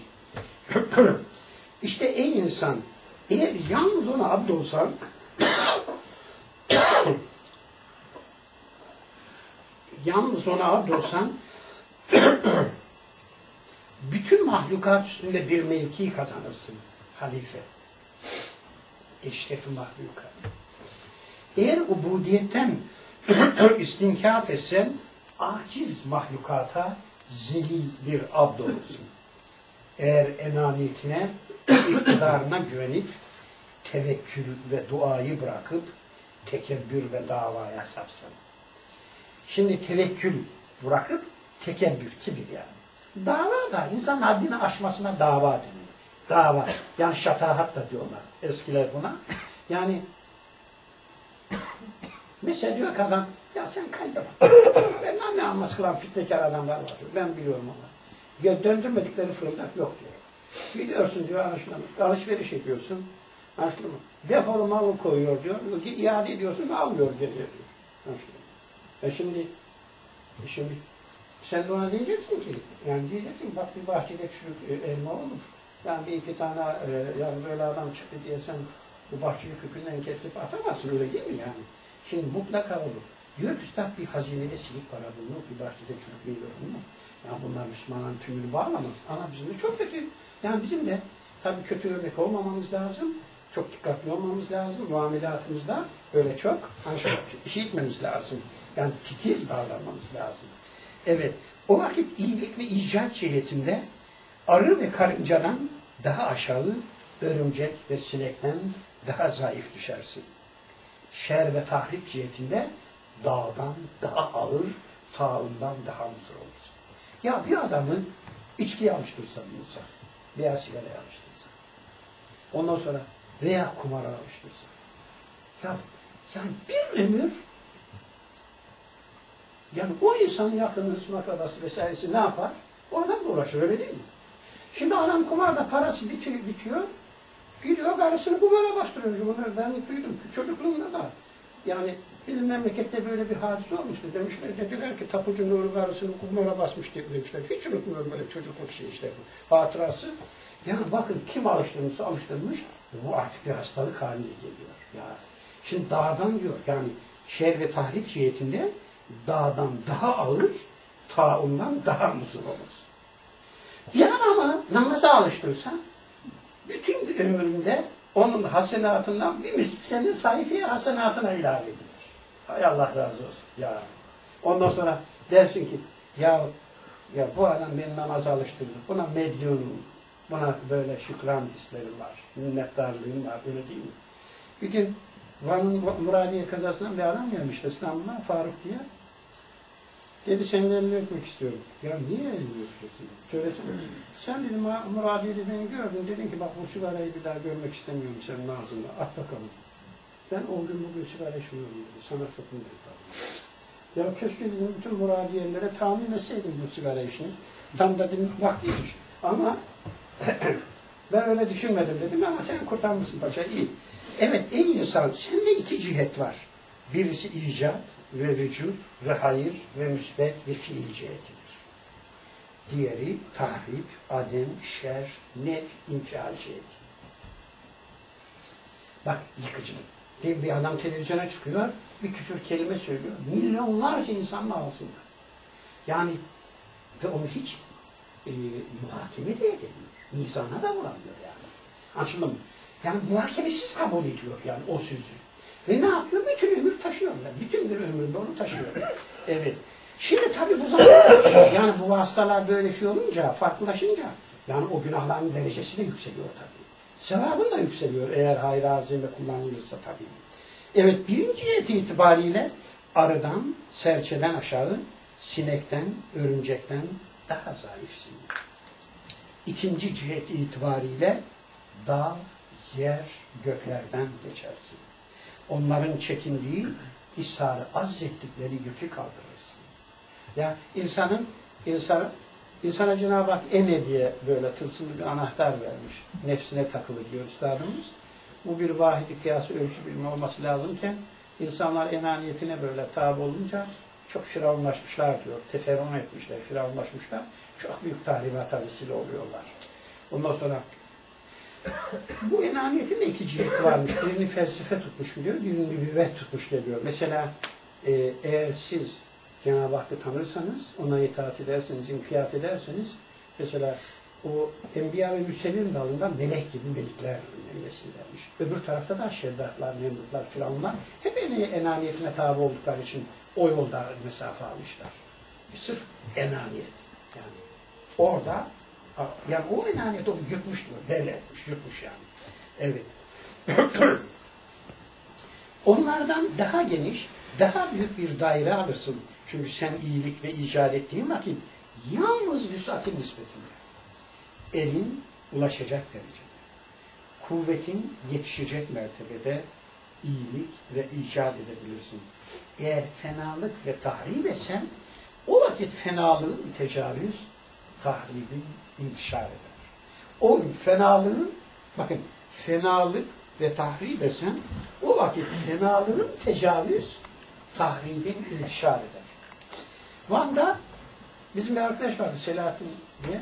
İşte ey insan eğer yalnız ona abdolsan yalnız ona abdolsan bütün mahlukat üstünde bir mevki kazanırsın. Halife. Eşrefi mahlukat. Eğer ubudiyetten istinkaf etsen aciz mahlukata zelil bir abd olursun. Eğer enaniyetine, iktidarına güvenip tevekkül ve duayı bırakıp tekebbür ve davaya sapsın. Şimdi tevekkül bırakıp tekebbür, kibir yani. Dava da insan haddini aşmasına dava deniyor. Dava. Yani şatahat da diyorlar eskiler buna. Yani mesela diyor ki adam ya sen kaybeder. Ben ne namaz kılan fitnekar adamlar var diyor. Ben biliyorum onu. Ya döndürmedikleri fırıldak yok diyor. Biliyorsun diyor alışveriş ediyorsun. Anlaşıldı mı? Defolu malı koyuyor diyor. İade ediyorsun almıyor geriye diyor. Anlaşıldı mı? E şimdi e şimdi sen de ona diyeceksin ki yani diyeceksin bak bir bahçede çürük elma olur. Yani bir iki tane e, yani böyle adam çıktı diye sen bu bahçeyi kökünden kesip atamazsın öyle değil mi yani? Şimdi mutlaka olur. Diyor ki üstad bir hazinede silik para bulunur, bir bahçede çürük meyve bulunur. Yani bunlar Müslümanın tümünü bağlamaz. Ama bizim de çok kötü. Yani bizim de tabii kötü örnek olmamamız lazım. Çok dikkatli olmamız lazım. Muamelatımızda öyle çok işi etmemiz lazım. Yani titiz davranmamız lazım. Evet. O vakit iyilik ve icat cihetinde arı ve karıncadan daha aşağı, örümcek ve sinekten daha zayıf düşersin. Şer ve tahrip cihetinde dağdan daha ağır, taağından daha muzur olursun. Ya bir adamı içkiye alıştırsa bir insan, veya sigaraya alıştırsa, ondan sonra veya kumara alıştırsa, ya yani bir ömür, yani o insanın yakını, akrabası vesairesi ne yapar? Oradan da uğraşır, öyle değil mi? Şimdi adam kumarda parası bitiyor, bitiyor gidiyor karısını kumara bastırıyor. Bunu ben duydum çocukluğumda da. Yani bizim memlekette böyle bir hadise olmuştu. Demişler, dediler ki tapucu Nuri karısını kumara basmış demişler. Hiç unutmuyorum böyle çocukluk şey işte bu hatırası. Yani bakın kim alıştırmışsa alıştırmış, bu artık bir hastalık haline geliyor. Ya. Şimdi dağdan diyor, yani şer ve tahrip cihetinde dağdan daha ağır, taundan daha muzur olur. Bir adamı namaza alıştırırsan, bütün ömründe onun hasenatından bir misli senin sayfaya hasenatına ilave edilir. Hay Allah razı olsun. Ya. Ondan sonra dersin ki, ya ya bu adam beni namaza alıştırdı. Buna medyunum, buna böyle şükran hislerim var, minnettarlığım var, öyle değil mi? Bir gün Van'ın Muradiye kazasından bir adam gelmişti İstanbul'a, Faruk diye. Dedi, senin elini öpmek istiyorum. Ya niye elini öpüyorsun? Söylesene. Sen dedim, Muradiye'de beni gördün. Dedin ki bak bu sigarayı bir daha görmek istemiyorum senin ağzında. At bakalım. Ben o gün bugün sigara içmiyorum dedi. Sana toplum dedi. Ya keşke dedim bütün Muradiyelilere tahmin etseydim bu sigara işini. Tam da dedim vaktiymiş. Ama ben öyle düşünmedim dedim ama sen kurtarmışsın paşa. İyi. Evet ey insan, sende iki cihet var. Birisi icat ve vücut ve hayır ve müsbet ve fiil cihetidir. Diğeri tahrip, adem, şer, nef, infial ciheti. Bak yıkıcılık. Bir adam televizyona çıkıyor, bir küfür kelime söylüyor. Milyonlarca insanın ağzında. Yani ve onu hiç e, muhakeme de edemiyor. Mizana da vuramıyor yani. Anladın mı? Yani muhakemesiz kabul ediyor yani o sözü. Ve ne yapıyor? Bütün ömür taşıyor. Yani. Bütün bir ömründe onu taşıyor. Evet. Şimdi tabii bu zaman yani bu vasıtalar böyle şey olunca, farklılaşınca yani o günahların derecesi de yükseliyor tabii. Sevabın da yükseliyor eğer hayır azimle kullanılırsa tabii. Evet, birinci ciheti itibariyle arıdan, serçeden aşağı, sinekten, örümcekten daha zayıfsın. İkinci cihet itibariyle dağ, yer, göklerden geçersin. Onların çekindiği, ishar-ı azzettikleri yükü kaldırırsın. Ya insanın, insan, insana Cenab-ı Hak ene diye böyle tılsımlı bir anahtar vermiş. Nefsine takılı diyor üstadımız. Bu bir vahidi kıyası ölçü bilimi olması lazımken insanlar enaniyetine böyle tabi olunca çok firavunlaşmışlar diyor. Teferruan etmişler, firavunlaşmışlar. Çok büyük tahribata vesile oluyorlar. Ondan sonra bu enaniyetin de iki ciheti varmış. Birini felsefe tutmuş gidiyor, birini nübüvvet tutmuş geliyor. Mesela e, eğer siz Cenab-ı Hakk'ı tanırsanız, ona itaat ederseniz, inkiyat ederseniz, mesela o Enbiya ve Mürselin dalından melek gibi melikler meyvesindenmiş. Öbür tarafta da şeddatlar, nemrutlar, firavunlar hep enaniyetine tabi oldukları için o yolda mesafe almışlar. Sırf enaniyet. Yani orada yani o enaniyet onu yutmuş diyor. Belli etmiş, yutmuş yani. Evet. Onlardan daha geniş, daha büyük bir daire alırsın. Çünkü sen iyilik ve icat ettiğin vakit yalnız vüsatın nispetinde. Elin ulaşacak derecede. Kuvvetin yetişecek mertebede iyilik ve icat edebilirsin. Eğer fenalık ve tahrip etsen o vakit fenalığın tecavüz, tahribin intişar eder. O fenalığın, bakın fenalık ve tahrip etsen o vakit fenalığın tecavüz, tahribin intişar eder. Van'da bizim bir arkadaş vardı Selahattin diye.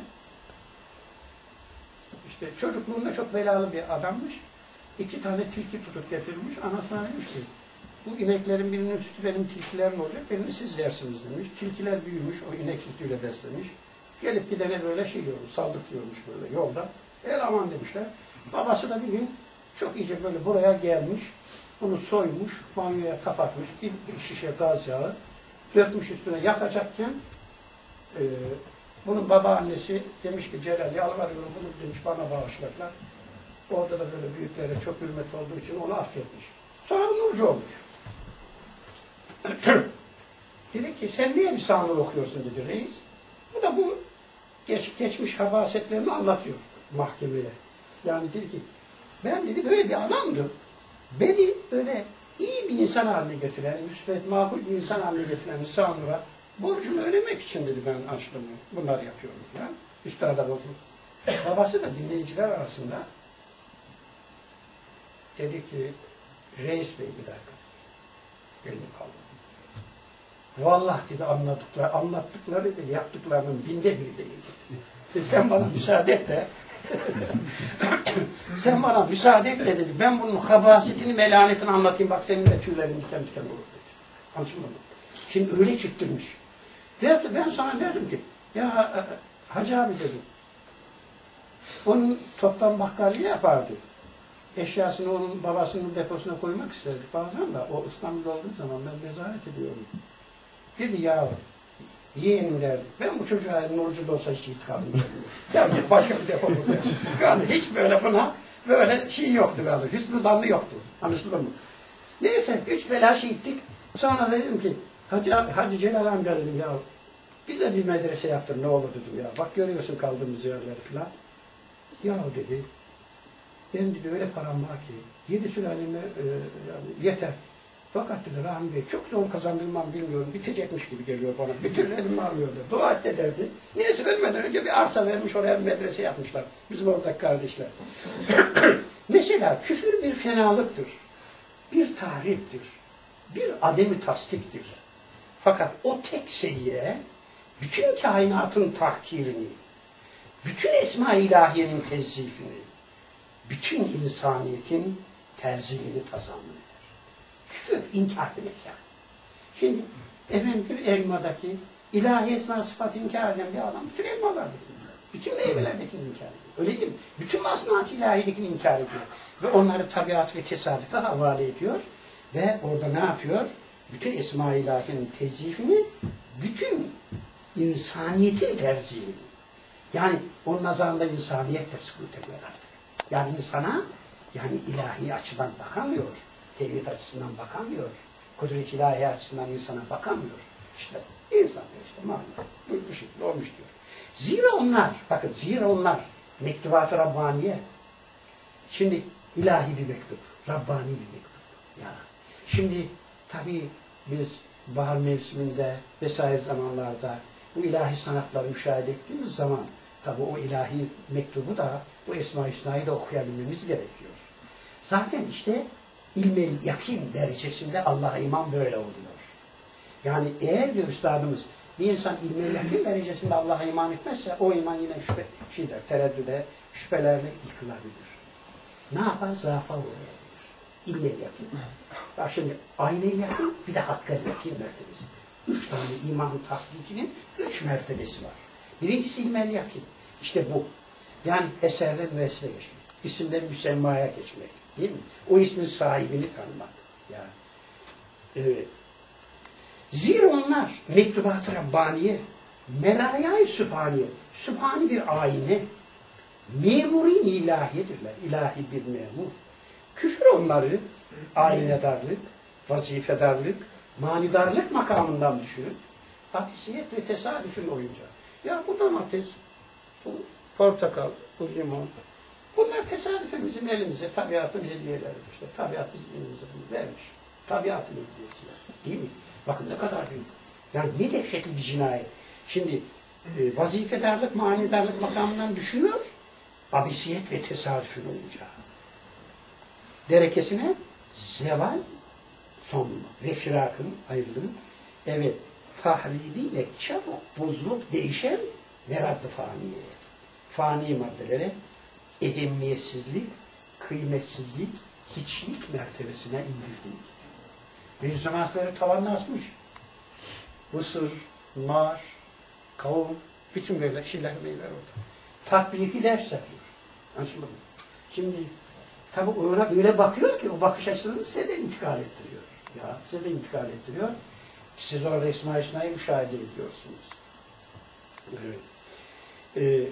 İşte çocukluğunda çok belalı bir adammış. İki tane tilki tutup getirmiş. Anasına demiş ki bu ineklerin birinin sütü benim tilkilerim olacak. Birini siz yersiniz demiş. Tilkiler büyümüş. O inek sütüyle beslemiş. Gelip gidene böyle şey diyormuş. Saldırtıyormuş böyle yolda. El aman demişler. Babası da bir gün çok iyice böyle buraya gelmiş. Onu soymuş. Banyoya kapatmış. Bir, bir şişe gaz yağı dökmüş üstüne yakacakken e, bunun babaannesi demiş ki Celal yalvarıyorum bunu demiş bana bağışlarlar. Orada da böyle büyüklere çok hürmet olduğu için onu affetmiş. Sonra bu nurcu olmuş. Dedi ki sen niye lisanı okuyorsun dedi reis. Bu da bu geç, geçmiş habasetlerini anlatıyor mahkemeye. Yani dedi ki ben dedi böyle bir adamdım. Beni böyle iyi bir insan haline getiren, müsbet, makul bir insan haline getiren insanlara borcumu ödemek için dedi ben açlığımı. Bunları yapıyorum falan. Üstada bozuldu. Babası da dinleyiciler arasında dedi ki reis bey bir dakika. Elini kaldırdı. Vallahi dedi anladıkları, anlattıkları dedi yaptıklarının binde biri değil dedi. Sen bana müsaade et de sen bana müsaade et de dedi. Ben bunun habasetini, melanetini anlatayım. Bak senin de tüylerin diken diken olur dedi. Anlaşıldı mı? Şimdi öyle çıktırmış. Derdi, ben sana derdim ki, ya Hacı abi dedim, onun toptan bakkallığı yapardı. Eşyasını onun babasının deposuna koymak isterdik bazen de. O İstanbul'da olduğu zaman ben nezaret ediyorum. Dedi ya, yeğenim derdi. Ben bu çocuğa nurcu da olsa hiç itikamım yok. Ya git başka bir depo bulur. Yani hiç böyle buna böyle şey yoktu galiba. Hüsnü zannı yoktu. Anlaşıldı mı? Neyse üç telaş gittik. Sonra dedim ki Hacı, Hacı Celal amca dedim ya bize bir medrese yaptır ne olur dedim ya. Bak görüyorsun kaldığımız yerleri falan. Ya dedi benim dedi öyle param var ki yedi sülaleme e, yani yeter. Fakat dedi Rahmi Bey çok zor kazandırmam bilmiyorum. Bitecekmiş gibi geliyor bana. Bir türlü elimi alıyordu. Dua et de derdi. Neyse vermeden önce bir arsa vermiş oraya bir medrese yapmışlar. Bizim oradaki kardeşler. Mesela küfür bir fenalıktır. Bir tahriptir. Bir ademi tasdiktir. Fakat o tek seyye bütün kainatın tahkirini, bütün esma-i ilahiyenin tezzifini, bütün insaniyetin terzimini tazammun eder. Küfür, inkar demek yani. Şimdi efendim bir elmadaki ilahi esma sıfatı inkar eden bir adam bütün elmalardaki, bütün meyvelerdeki inkar ediyor. Öyle değil mi? Bütün masnuat-ı ilahidekini inkar ediyor. Ve onları tabiat ve tesadüfe havale ediyor. Ve orada ne yapıyor? Bütün esma-i ilahiyenin tezyifini, bütün insaniyetin terzihini. Yani onun nazarında insaniyet de sıkıntı artık. Yani insana, yani ilahi açıdan bakamıyor. Tevhid açısından bakamıyor. Kudret ilahi açısından insana bakamıyor. İşte insan işte malum. Bu, bu şekilde olmuş diyor. Zira onlar, bakın zira onlar mektubat-ı Rabbaniye. Şimdi ilahi bir mektup, Rabbani bir mektup. Ya. Şimdi tabii biz bahar mevsiminde vesaire zamanlarda bu ilahi sanatları müşahede ettiğimiz zaman tabii o ilahi mektubu da bu Esma-i Hüsna'yı da okuyabilmemiz gerekiyor. Zaten işte ilmel yakin derecesinde Allah'a iman böyle oluyor. Yani eğer bir üstadımız bir insan ilmel yakin derecesinde Allah'a iman etmezse o iman yine şüphe, şeyler, tereddüde, şüphelerle yıkılabilir. Ne yapar? Zaafa uğrayabilir. İlmel yakin. Bak şimdi aynel yakin bir de hakkel yakin mertebesi. Üç tane iman tahkikinin üç mertebesi var. Birincisi ilmel yakin. İşte bu. Yani eserden müessile geçmek. İsimden müsemmaya geçmek. Değil mi? O ismin sahibini tanımak. Yani. Evet. Zira onlar mektubat-ı Rabbaniye, merayay-ı Sübhaniye, Sübhani bir ayine, memurin ilahiyedirler. İlahi bir memur. Küfür onları aynedarlık, vazifedarlık, manidarlık makamından düşürüp hadisiyet ve tesadüfün oyunca. Ya bu domates, bu portakal, bu limon, bunlar tesadüfen bizim elimize tabiatın hediyeleri. İşte tabiat bizim elimize bunu vermiş. Tabiatın hediyesi. Değil mi? Bakın ne kadar büyük. Yani ne dehşetli bir cinayet. Şimdi e, vazifedarlık, manidarlık makamından düşünüyor, hadisiyet ve tesadüfün olunca. Derekesine zeval son ve firakın ayrılığın evet tahribiyle çabuk bozulup değişen ve raddı faniye. Fani maddelere ehemmiyetsizlik, kıymetsizlik, hiçlik mertebesine indirdik. Beyüzzamanları tavanla asmış. Mısır, nar, kavun, bütün böyle şeyler meyveler orada. Tatbiki ders yapıyor. Anlaşıldı mı? Şimdi tabi ona öyle bakıyor ki o bakış açısını size de intikal ettiriyor. Ya size de intikal ettiriyor. Siz orada Esma-i Hüsna'yı müşahede ediyorsunuz. Evet. Ee,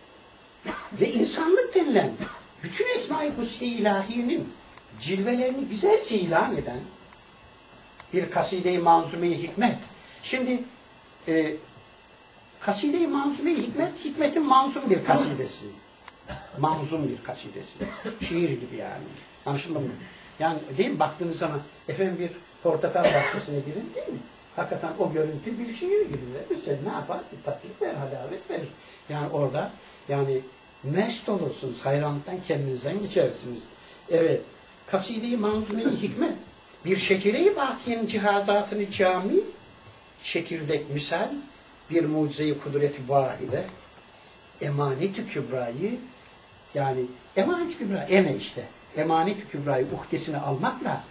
ve insanlık denilen bütün Esma-i Hüsnü ilahiyenin cilvelerini güzelce ilan eden bir kaside-i manzume-i hikmet. Şimdi e, kaside-i manzume-i hikmet, hikmetin manzum bir kasidesi. Manzum bir kasidesi. Şiir gibi yani. Anlaşıldı mı? Yani değil mi? Baktığınız zaman efendim bir portakal bahçesine girin değil mi? Hakikaten o görüntü bir şiir gibi. Mesela ne yapar? Bir tatlık ver, halavet verir. Yani orada yani mest olursunuz. Hayranlıktan kendinizden geçersiniz. Evet. Kaside-i manzume-i hikmet. Bir şekere-i bakiyenin cihazatını cami, çekirdek misal, bir mucize-i kudret-i vahide, emanet-i kübrayı, yani emanet-i kübra, eme işte, emanet-i kübrayı uhdesine almakla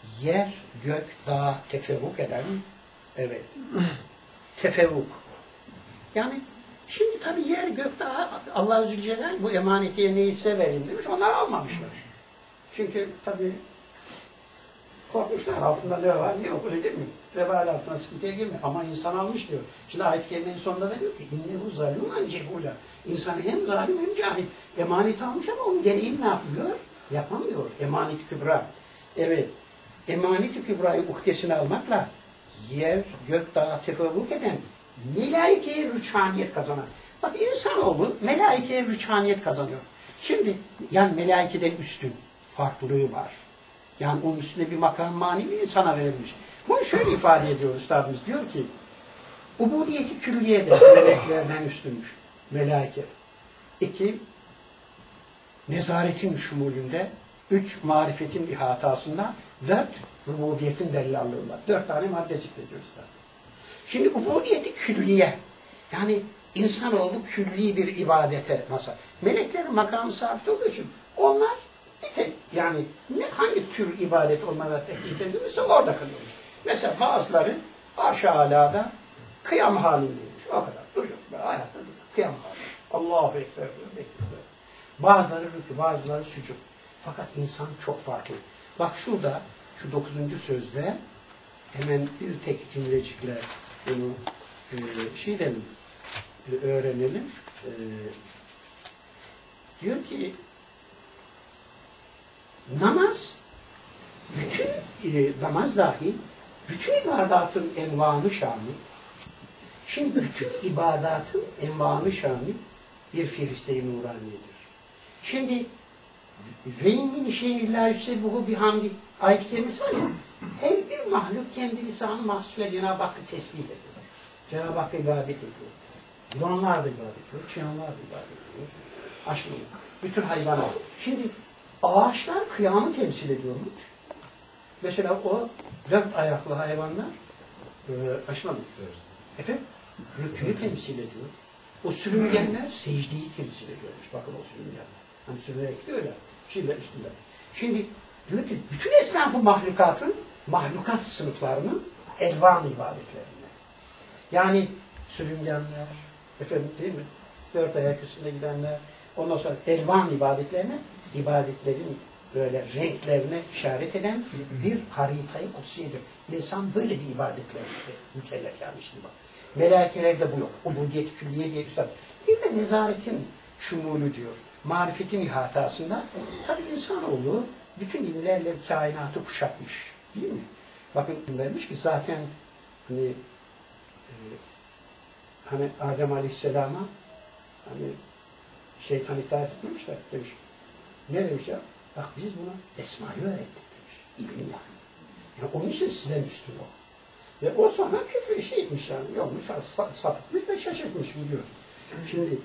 yer, gök, dağ tefevvuk eden, evet, tefevvuk. Yani şimdi tabii yer, gök, dağ, Allah-u Zülcelal bu emanetiye neyse vereyim demiş, onlar almamışlar. Çünkü tabii korkmuşlar, altında ne var, ne yok, öyle değil mi? Vebal altına sıkıntıya girme. Ama insan almış diyor. Şimdi ayet-i kerimenin sonunda da diyor ki innehu zalimun cehula. İnsan hem zalim hem cahil. Emanet almış ama onun gereğini ne yapıyor? Yapamıyor. Emanet-i kübra. Evet. Emanet-i kübrayı uhdesine almakla yer, gök, dağ tefevvuk eden melaikeye rüçhaniyet kazanan. Bak insanoğlu melaikeye rüçhaniyet kazanıyor. Şimdi yani melaikeden üstün farklılığı var. Yani onun üstünde bir makam manevi insana verilmiş. Bunu şöyle ifade ediyor üstadımız. Diyor ki ubudiyeti külliye de meleklerden üstünmüş. Melaike. İki, nezaretin şumulünde. Üç, marifetin ihatasında. Dört, rububiyetin dellallığında. Dört tane madde zikrediyor üstad. Şimdi ubudiyeti külliye. Yani insanoğlu külli bir ibadete nasıl? Meleklerin makamı sabit olduğu için onlar bir tek yani ne, hangi tür ibadet onlara teklif edilmişse orada kalıyormuş. Mesela bazıları aşağıda kıyam halindeymiş. O kadar duruyor. Ayakta duruyor. Kıyam halinde. Allahu Ekber diyor. Bekliyor. Bazıları rükû, bazıları sucud. Fakat insan çok farklı. Bak şurada, şu dokuzuncu sözde hemen bir tek cümlecikle bunu e, şey dedim, e, öğrenelim. E, diyor ki namaz bütün e, namaz dahi bütün ibadatın envanı şanı. Şimdi bütün ibadatın envanı şanı bir Firiste-i Nuraniye'dir. Şimdi ve min şeyin illa yüsebbuhu bihamdi ayet-i kerimesi var ya, her bir mahluk kendi lisanı mahsusuyla Cenab-ı Hakk'ı tesbih ediyor. Cenab-ı Hakk'a ibadet ediyor. Yılanlar da ibadet ediyor, çıyanlar da ibadet ediyor. Aşkım, bütün hayvanlar. Şimdi ağaçlar kıyamı temsil ediyormuş. Mesela o dört ayaklı hayvanlar e, aşmaz. Efendim? Rükûyu temsil ediyor. O sürüngenler secdeyi temsil ediyormuş. Bakın o sürüngenler. Hani sürünerek gidiyor ya. Şimdi üstünde. Şimdi diyor ki bütün esnaf-ı mahlukatın mahlukat sınıflarının elvan ibadetlerine. Yani sürüngenler, efendim değil mi? Dört ayak üstünde gidenler, ondan sonra elvan ibadetlerine, ibadetlerin böyle renklerine işaret eden bir haritayı kutsiyedir. İnsan böyle bir ibadetle mükellef yani şimdi bak. Melakelerde bu yok. Ubudiyet külliye diye üstad. Bir de nezaretin şumulü diyor. Marifetin ihatasında tabi insanoğlu bütün ilimlerle kainatı kuşatmış. Değil mi? Bakın vermiş ki zaten hani e, hani Adem Aleyhisselam'a hani şeytan itaat etmemişler demiş. Ne demiş ya? Bak biz buna esmayı öğrettik demiş. İlim yani. Yani onun için sizden üstün o. Ve o sonra küfür işi etmiş yani. Yolmuş, sapıtmış ve şaşırtmış gidiyor. Şimdi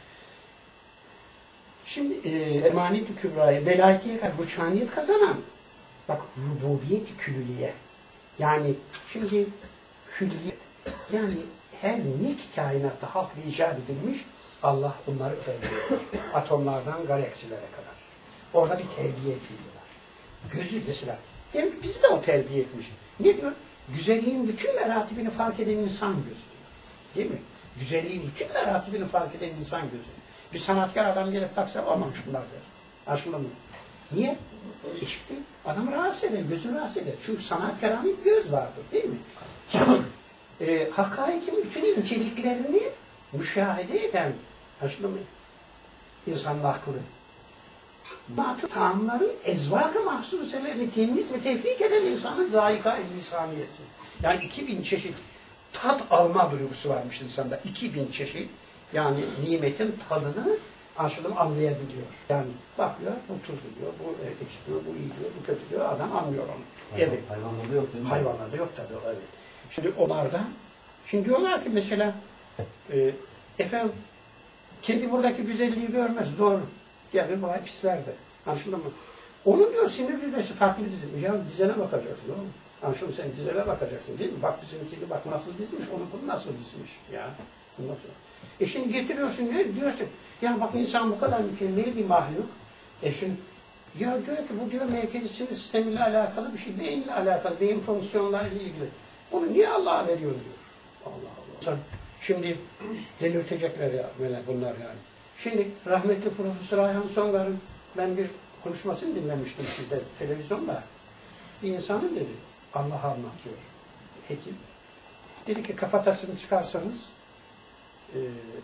Şimdi e, emanet-i kübraya, velayetiye kadar rüçhaniyet kazanan, bak rububiyet-i külliye, yani şimdi külliye, yani her ne ki kainatta halk ve icat edilmiş, Allah bunları terbiye etmiş. Atomlardan galaksilere kadar. Orada bir terbiye fiili var. Gözü mesela, yani bizi de o terbiye etmiş. Ne diyor? Güzelliğin bütün meratibini fark eden insan gözü diyor. Değil mi? Güzelliğin bütün meratibini fark eden insan gözü. Bir sanatkar adam gelip taksa olmamış bunlar der. Aşılır mı? Niye? İşte adam rahatsız eder, gözünü rahatsız eder. Çünkü sanatkarın bir göz vardır değil mi? Şimdi e, hakikatin bütün inceliklerini müşahede eden, aşılır mı? İnsanın aklı. Batı taamların ezvak-ı mahsuselerini temiz ve tefrik eden insanın zayika-i lisaniyesi. Yani iki bin çeşit tat alma duygusu varmış insanda. iki bin çeşit. Yani nimetin tadını aşılım anlayabiliyor. Yani bakıyor, bu tuzlu diyor, bu ekşi diyor, bu iyi diyor, bu kötü diyor, adam anlıyor onu. Hayvan, Evet. hayvanlarda yok değil mi? Hayvanlarda yok tabii. Evet. Şimdi onlarda, şimdi diyorlar ki mesela, e, efendim, kedi buradaki güzelliği görmez, doğru. Gelir bana pislerde. Anlaşıldı mı? Onun diyor sinir düzmesi farklı dizilmiş. Ya dizene bakacaksın oğlum. Anlaşıldı mı? Sen dizene bakacaksın değil mi? Bak bizim kedi bak nasıl dizmiş, onu bunu nasıl dizmiş. Ya. Ondan sonra. E şimdi getiriyorsun ne diyorsun? Ya bak insan bu kadar mükemmel bir mahluk. E şimdi Ya diyor ki bu diyor merkezi sinir sistemiyle alakalı bir şey, beyinle alakalı, beyin fonksiyonlarıyla ilgili. Bunu niye Allah'a veriyor diyor. Allah Allah. Şimdi delirtecekler ya bunlar yani. Şimdi rahmetli Profesör Ayhan Songar'ın ben bir konuşmasını dinlemiştim sizde televizyonda. Bir insanın dedi, Allah'a anlatıyor. Hekim. Dedi ki kafatasını çıkarsanız e,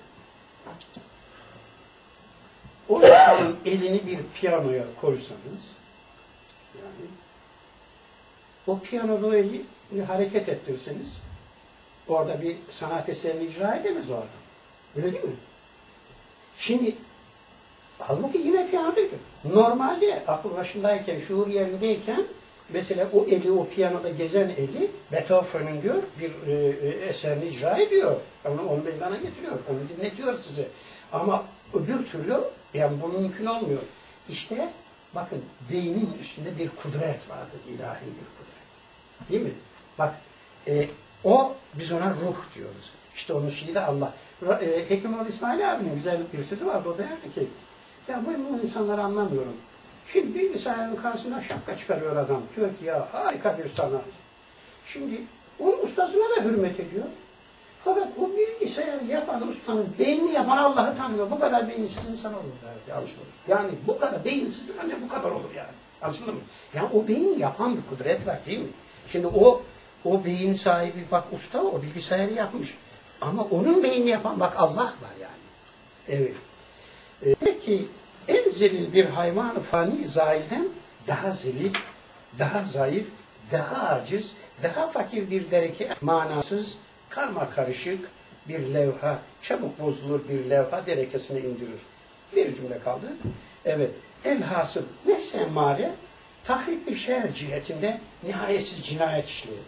o insanın elini bir piyanoya koysanız yani o piyanoda o eli hareket ettirseniz orada bir sanat eserini icra edemez o adam. Öyle değil mi? Şimdi halbuki yine piyanoydu. Normalde aklı başındayken, şuur yerindeyken mesela o eli, o piyanoda gezen eli Beethoven'ın diyor bir e, eserini icra ediyor. Onu, onu meydana getiriyor. Onu dinletiyor size. Ama öbür türlü yani bu mümkün olmuyor. İşte bakın beynin üstünde bir kudret vardır. İlahi bir kudret. Değil mi? Bak e, o biz ona ruh diyoruz. İşte onun şeyi de Allah. E, Hekimoğlu İsmail abinin güzel bir sözü vardı. O derdi ki ya bu insanları anlamıyorum. Şimdi bilgisayarın karşısında şapka çıkarıyor adam. Diyor ki ya harika bir sanat. Şimdi onun ustasına da hürmet ediyor. Fakat o bilgisayarı yapan ustanın beynini yapan Allah'ı tanıyor. Bu kadar beyinsiz insan olur derdi. Anlaşıldı. Yani bu kadar beyinsizlik ancak bu kadar olur yani. Anlaşıldı mı? Yani o beyni yapan bir kudret var değil mi? Şimdi o o beyin sahibi bak usta o bilgisayarı yapmış. Ama onun beynini yapan bak Allah var yani. Evet. Ee, peki en zelil bir hayvan-ı fani zailden daha zelil, daha zayıf, daha aciz, daha fakir bir dereke manasız, karma karışık bir levha, çabuk bozulur bir levha derekesine indirir. Bir cümle kaldı. Evet. Elhasıl nefs-i emmare tahrip-i şer cihetinde nihayetsiz cinayet işleyebilir.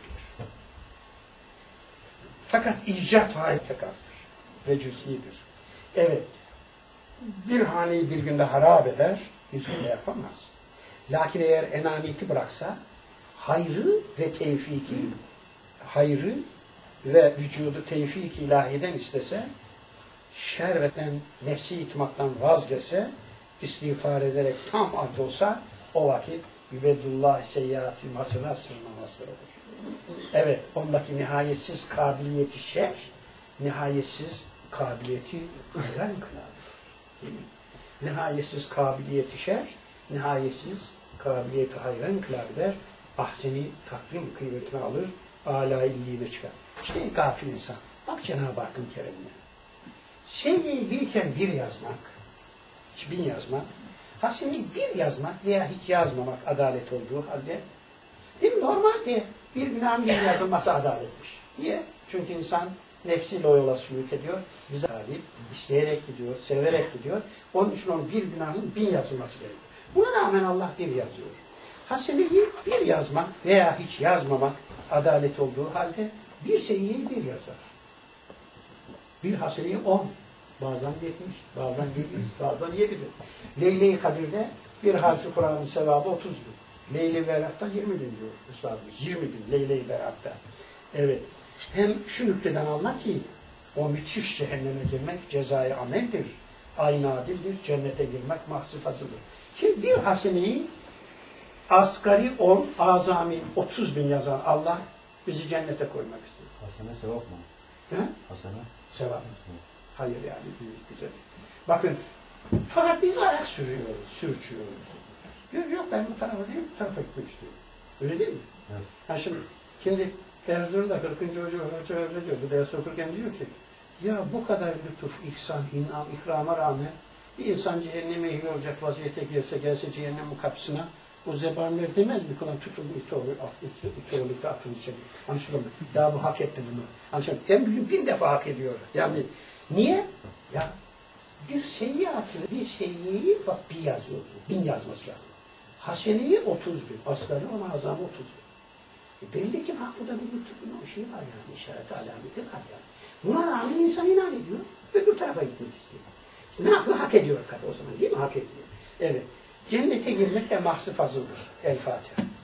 Fakat icat fail tekazdır. Ve cüz'idir. Evet. Bir haneyi bir günde harap eder, yüzünde yapamaz. Lakin eğer enaniyeti bıraksa, hayrı ve tevfiki, hayrı ve vücudu tevfik ilahiden istese, şervetten, nefsi itmaktan vazgeçse, istiğfar ederek tam ad olsa, o vakit yübedullah seyyati masına sırmaması olur. Evet, ondaki nihayetsiz kabiliyeti şer, nihayetsiz kabiliyeti hayran kılar. Nihayetsiz kabiliyeti şer, nihayetsiz kabiliyeti hayran kılar der, ahseni takvim kıymetini alır, âlâ illiğine çıkar. İşte gafil insan. Bak Cenab-ı Hakk'ın keremine. Sevgiyi birken bir yazmak, hiç bin yazmak, haseneyi bir yazmak veya hiç yazmamak adalet olduğu halde, değil mi? Normalde bir günahın bir yazılması adaletmiş. Niye? Çünkü insan nefsiyle o yola sülük ediyor. Bize adil, isteyerek gidiyor, severek gidiyor. Onun için onun bir günahın bin yazılması gerekiyor. Buna rağmen Allah bir yazıyor. Haseneyi bir yazmak veya hiç yazmamak adalet olduğu halde bir sayıyı bir yazar. Bir haseneyi on, bazen yetmiş, bazen yedi yüz, bazen yedi bin. Leyle-i Kadir'de bir harf-i Kur'an'ın sevabı otuz bin. Leyle-i Berat'ta yirmi bin diyor Üstadımız. yirmi bin Leyle-i Berat'ta. Evet. Hem şu nükteden Allah ki o müthiş cehenneme girmek cezai ameldir. Aynı adildir. Cennete girmek mahsifasıdır. Şimdi bir haseneyi asgari on, azami otuz bin yazan Allah bizi cennete koymak istiyor. Hasene sevap mı? He? Hasene? Sevap. Hayır yani. İyilik, güzel. Bakın fakat biz ayak sürüyoruz, sürçüyoruz. Yok yok ben bu tarafa değil, bu tarafa gitmek istiyorum. Öyle değil mi? Evet. Ha şimdi, şimdi Erzurum'da kırkıncı Hoca Hoca öyle diyor. Bu ders okurken diyor ki ya bu kadar lütuf, ihsan, inam, ikrama rağmen bir insan cehenneme ehil olacak vaziyete gelse, gelse cehennemin kapısına o zebanlar demez mi? Kulan tutuldu, iti olup da atın içeri. Anlaşıldı mı? Ya bu hak etti bunu. Anlaşıldı mı? Hem bin, bin defa hak ediyor. Yani niye? Ya bir seyyiatı, bir seyyiyi bak bir yazıyor. Bin yazması lazım. Haseneyi otuz bin. Asgari ona azamı otuz bin. E belli ki bak burada bir lütufun o şey var yani. İşaret alameti var yani. Buna rağmen insan inan ediyor. Öbür tarafa gitmek istiyor. Ne yapıyor? Hak ediyor tabii o zaman değil mi? Hak ediyor. Evet. Cennete girmek de mahsuf azıldır. El Fatiha.